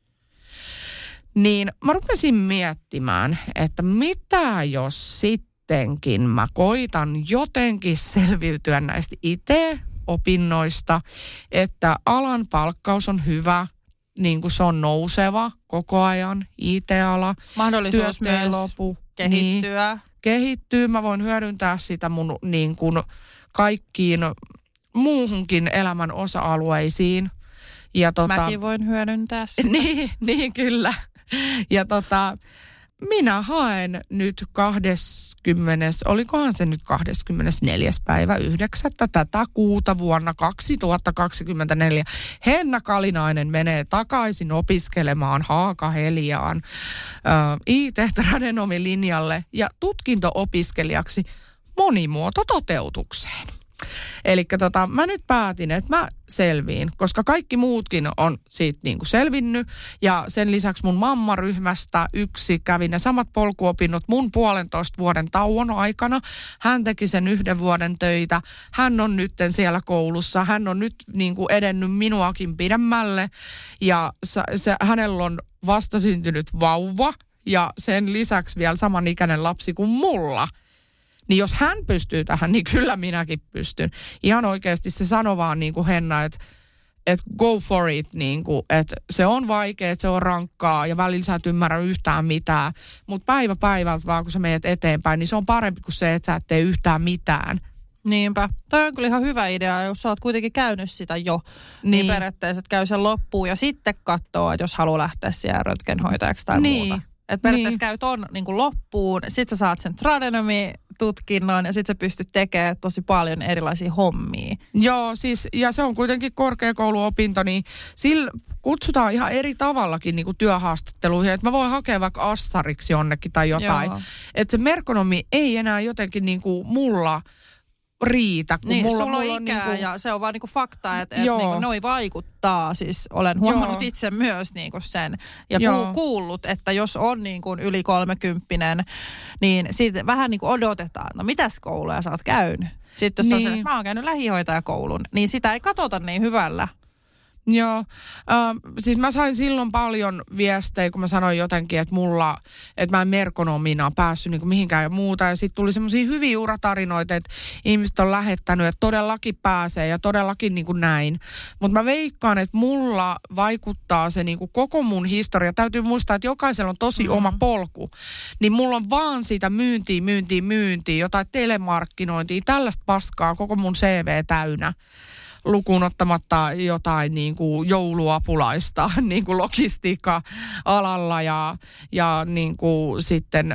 Niin mä rupesin miettimään, että mitä jos sittenkin mä koitan jotenkin selviytyä näistä itse opinnoista, että alan palkkaus on hyvä, niin kuin se on nouseva koko ajan, I T-ala. Mahdollisuus myös lopu, kehittyä. Niin, kehittyy, mä voin hyödyntää sitä mun niin kuin kaikkiin muuhunkin elämän osa-alueisiin. Ja tota, mäkin voin hyödyntää sitä. Niin, niin kyllä. Ja tota, minä haen nyt kahdeskymmenes, olikohan se nyt kahdeskymmenesneljäs päivä yhdeksättä tätä kuuta vuonna kaksituhattakaksikymmentäneljä. Henna Kalinainen menee takaisin opiskelemaan Haakaheliaan äh, I T-tradenomi-linjalle ja tutkinto-opiskelijaksi monimuotototeutukseen. Eli tota, mä nyt päätin, että mä selviin, koska kaikki muutkin on siitä niin kuin selvinnyt. Ja sen lisäksi mun mammaryhmästä yksi kävi ne samat polkuopinnot mun puolentoista vuoden tauon aikana. Hän teki sen yhden vuoden töitä. Hän on nyt siellä koulussa. Hän on nyt niin kuin edennyt minuakin pidemmälle. Ja se, se, hänellä on vastasyntynyt vauva ja sen lisäksi vielä samanikäinen lapsi kuin mulla. Niin jos hän pystyy tähän, niin kyllä minäkin pystyn. Ihan oikeasti se sanoo vaan niin kuin Henna, että, että go for it, niin kuin, että se on vaikea, että se on rankkaa ja välillä sä et ymmärrä yhtään mitään. Mutta päivä päivältä vaan, kun sä menet eteenpäin, niin se on parempi kuin se, että sä et tee yhtään mitään. Niinpä. Toi on kyllä ihan hyvä idea, jos sä oot kuitenkin käynyt sitä jo, niin, niin periaatteessa, että käy sen loppuun ja sitten katsoo, että jos haluaa lähteä siellä röntgenhoitajaksi tai niin. muuta. Että periaatteessa niin. käy ton niin kuin loppuun, sit sä saat sen tradenomi-tutkinnon ja sit sä pystyt tekemään tosi paljon erilaisia hommia. Joo, siis ja se on kuitenkin korkeakouluopinto, niin sillä kutsutaan ihan eri tavallakin niin kuin työhaastatteluihin, että mä voin hakea vaikka assariksi jonnekin tai jotain. Että se merkonomi ei enää jotenkin niin kuin mulla riitä. Kun niin, mulla, sulla mulla on ikää niinku, ja se on vaan niinku fakta, että et niinku noi vaikuttaa. Siis olen huomannut Joo. itse myös niinku sen ja Joo. kuullut, että jos on niinku yli kolmekymppinen, niin siitä vähän niinku odotetaan, no mitäs kouluja sä oot käynyt? Sitten jos niin. on se, että mä oon käynyt lähihoitajakoulun, niin sitä ei katsota niin hyvällä. Joo, äh, siis mä sain silloin paljon viestejä, kun mä sanoin jotenkin, että mulla, että mä en merkonomina päässyt niin kuin mihinkään ja muuta. Ja sitten tuli semmoisia hyviä uratarinoita, että ihmiset on lähettänyt, että todellakin pääsee ja todellakin niin kuin näin. Mutta mä veikkaan, että mulla vaikuttaa se niin kuin koko mun historia. Täytyy muistaa, että jokaisella on tosi mm-hmm. oma polku. Niin mulla on vaan siitä myyntiä, myyntiä, myyntiä, jotain telemarkkinointia, tällaista paskaa koko mun C V täynnä. Lukuun ottamatta jotain niin kuin jouluapulaista niin kuin logistiikka-alalla ja, ja niin kuin sitten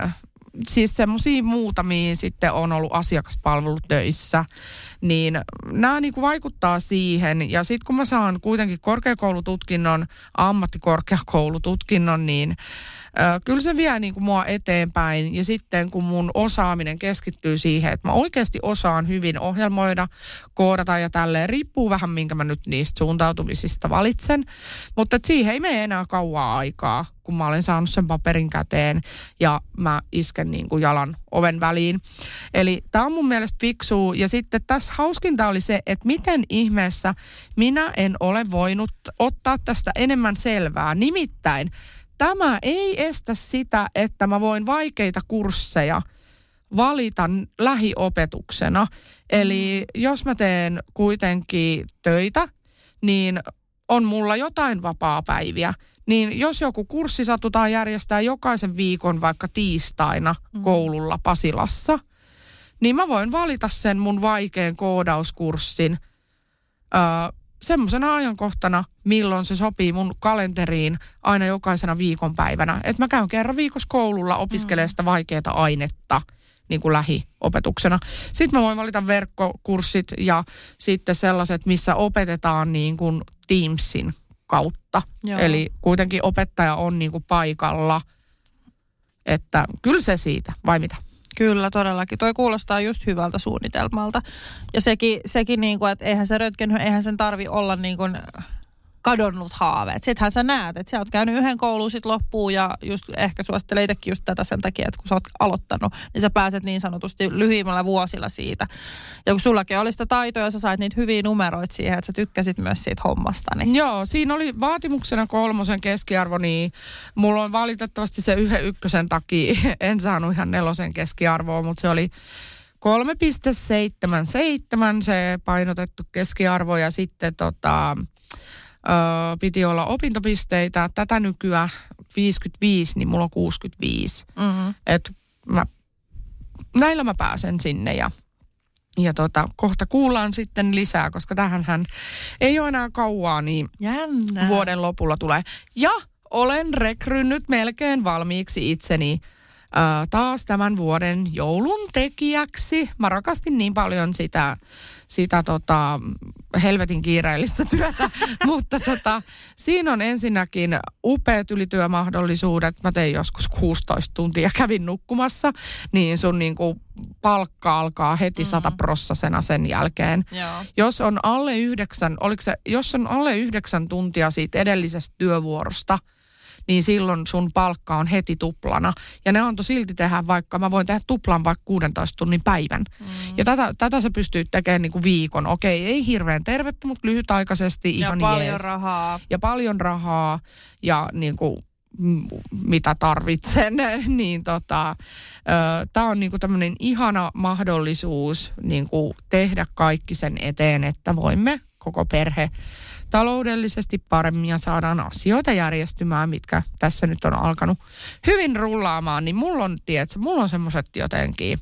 siis semmosia muutamia sitten on ollut asiakaspalvelutöissä, niin nämä niinku vaikuttaa siihen. Ja sitten kun mä saan kuitenkin korkeakoulututkinnon, ammattikorkeakoulututkinnon, niin ö, kyllä se vie niinku mua eteenpäin. Ja sitten kun mun osaaminen keskittyy siihen, että mä oikeasti osaan hyvin ohjelmoida, koodata ja tälleen, riippuu vähän minkä mä nyt niistä suuntautumisista valitsen. Mutta siihen ei mene enää kauaa aikaa, kun mä olen saanut sen paperin käteen ja mä isken niin kuin jalan oven väliin. Eli tää on mun mielestä fiksua. Ja sitten tässä hauskinta oli se, että miten ihmeessä minä en ole voinut ottaa tästä enemmän selvää. Nimittäin tämä ei estä sitä, että mä voin vaikeita kursseja valita lähiopetuksena. Eli jos mä teen kuitenkin töitä, niin on mulla jotain vapaapäiviä. Niin jos joku kurssi satutaan järjestää jokaisen viikon vaikka tiistaina mm. koululla Pasilassa, niin mä voin valita sen mun vaikean koodauskurssin öö, semmoisena ajankohtana, milloin se sopii mun kalenteriin aina jokaisena viikonpäivänä. Että mä käyn kerran viikossa koululla opiskelemaan sitä vaikeaa ainetta niin kuin lähiopetuksena. Sitten mä voin valita verkkokurssit ja sitten sellaiset, missä opetetaan niin kuin Teamsin kautta. Joo. Eli kuitenkin opettaja on niin kuin paikalla, että kyllä se siitä, vai mitä? Kyllä, todellakin. Toi kuulostaa just hyvältä suunnitelmalta. Ja sekin, sekin niin kuin, että eihän se rötken, eihän sen tarvi olla niin kuin kadonnut haave. Sittenhän sä näet, että sä oot käynyt yhden kouluun sit loppuun ja just ehkä suosittelee itsekin just tätä sen takia, että kun sä oot aloittanut, niin sä pääset niin sanotusti lyhyimmällä vuosilla siitä. Ja kun sullakin oli sitä taitoa ja sä sait niitä hyviä numeroita siihen, että sä tykkäsit myös siitä hommasta. Niin. Joo, siinä oli vaatimuksena kolmosen keskiarvo, niin mulla on valitettavasti se yhden ykkösen takia, en saanut ihan nelosen keskiarvoa, mutta se oli kolme pilkku seitsemänkymmentäseitsemän se painotettu keskiarvo ja sitten tota... Öö, piti olla opintopisteitä. Tätä nykyään viisikymmentäviisi, niin mulla on kuusikymmentäviisi. Mm-hmm. Et mä, näillä mä pääsen sinne ja, ja tota, kohta kuullaan sitten lisää, koska tähänhän ei ole enää kauaa, niin jännä. Vuoden lopulla tulee. Ja olen rekrynyt melkein valmiiksi itseni Äh, taas tämän vuoden joulun tekijäksi. Mä rakastin niin paljon sitä, sitä tota, helvetin kiireellistä työtä, mutta tota, siinä on ensinnäkin upeat ylityömahdollisuudet. Mä tein joskus kuusitoista tuntia, kävin nukkumassa, niin sun niinku palkka alkaa heti sataprossasena sen jälkeen. Joo. Jos on alle yhdeksän, oliko se, jos on alle yhdeksän tuntia siitä edellisestä työvuorosta, niin silloin sun palkka on heti tuplana. Ja ne antoi silti tehdä vaikka, mä voin tehdä tuplan vaikka kuudentoista tunnin päivän. Mm. Ja tätä, tätä sä pystyy tekemään niin kuin viikon. Okei, ei hirveän tervettä, mutta lyhytaikaisesti ihan ja paljon jees. rahaa. Ja paljon rahaa ja niin kuin mitä tarvitsen, niin tota, tämä on niinku tämmöinen ihana mahdollisuus niinku tehdä kaikki sen eteen, että voimme koko perhe taloudellisesti paremmin ja saadaan asioita järjestymään, mitkä tässä nyt on alkanut hyvin rullaamaan, niin mulla on, tiedätkö, mulla on semmoiset jotenkin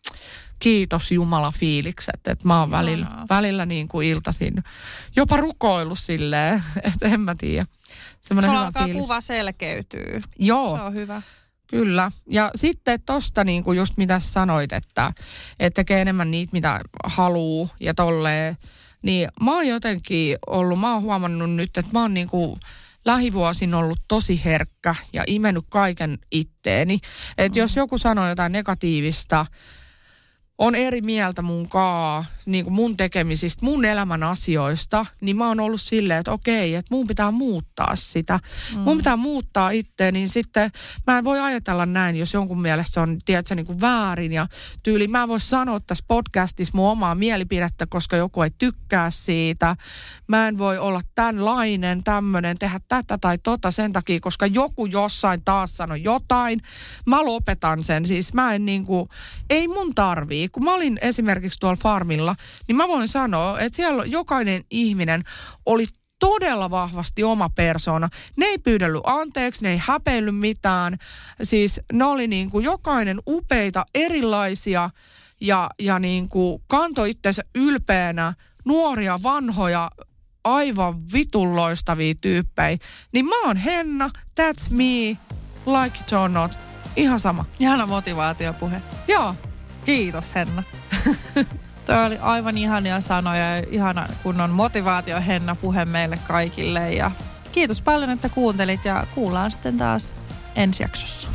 kiitos Jumala fiilikset, että mä oon välillä, välillä niin kuin iltaisin jopa rukoillut silleen, että en mä tiedä. Semmoinen sulla hyvä alkaa fiilis. Kuva selkeytyy. Joo. Se on hyvä. Kyllä. Ja sitten tosta niin kuin just mitä sanoit, että, että tekee enemmän niitä, mitä haluu ja tolleen. Niin mä oon jotenkin ollut, mä oon huomannut nyt, että mä oon niin kuin lähivuosin ollut tosi herkkä ja imennyt kaiken itteeni. Että mm. jos joku sanoo jotain negatiivista, on eri mieltä mun kaa, niin kuin mun tekemisistä, mun elämän asioista, niin mä oon ollut silleen, että okei, että mun pitää muuttaa sitä. Mm. Mun pitää muuttaa itse, niin sitten mä en voi ajatella näin, jos jonkun mielestä se on, tiedätkö, niin kuin väärin ja tyyli. Mä en voi sanoa tässä podcastissa mun omaa mielipidettä, koska joku ei tykkää siitä. Mä en voi olla tämänlainen, tämmönen, tehdä tätä tai tota sen takia, koska joku jossain taas sanoi jotain. Mä lopetan sen, siis mä en niin kuin, ei mun tarvii. Kun mä olin esimerkiksi tuolla farmilla, niin mä voin sanoa, että siellä jokainen ihminen oli todella vahvasti oma persoona. Ne ei pyydellyt anteeksi, ne ei häpeillyt mitään. Siis ne oli niin kuin jokainen upeita, erilaisia ja, ja niin kuin kantoi itseensä ylpeänä, nuoria, vanhoja, aivan vitun loistavia tyyppejä. Niin mä oon Henna, that's me, like it or not. Ihan sama. Ihana motivaatiopuhe. Joo. Kiitos, Henna. Tuo oli aivan ihania sanoja ja ihana kunnon motivaatio Henna puhe meille kaikille. Ja kiitos paljon, että kuuntelit ja kuullaan sitten taas ensi jaksossa.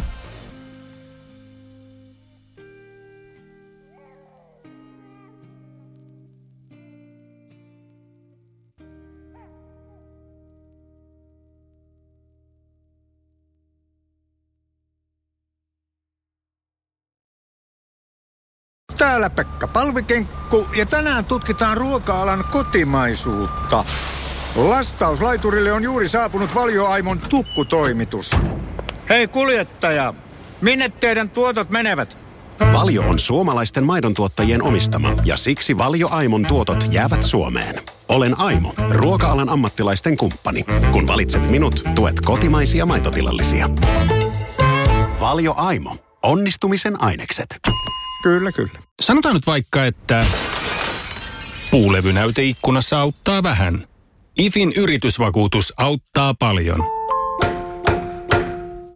Täällä Pekka Palvikenkku ja tänään tutkitaan ruoka-alan kotimaisuutta. Lastauslaiturille on juuri saapunut Valio-Aimon tukkutoimitus. Hei kuljettaja, minne teidän tuotot menevät? Valio on suomalaisten maidontuottajien omistama ja siksi Valio-Aimon tuotot jäävät Suomeen. Olen Aimo, ruoka-alan ammattilaisten kumppani. Kun valitset minut, tuet kotimaisia maitotilallisia. Valio-Aimo. Onnistumisen ainekset. Kyllä, kyllä. Sanotaan nyt vaikka, että puulevynäyte ikkunassa auttaa vähän. I F In yritysvakuutus auttaa paljon.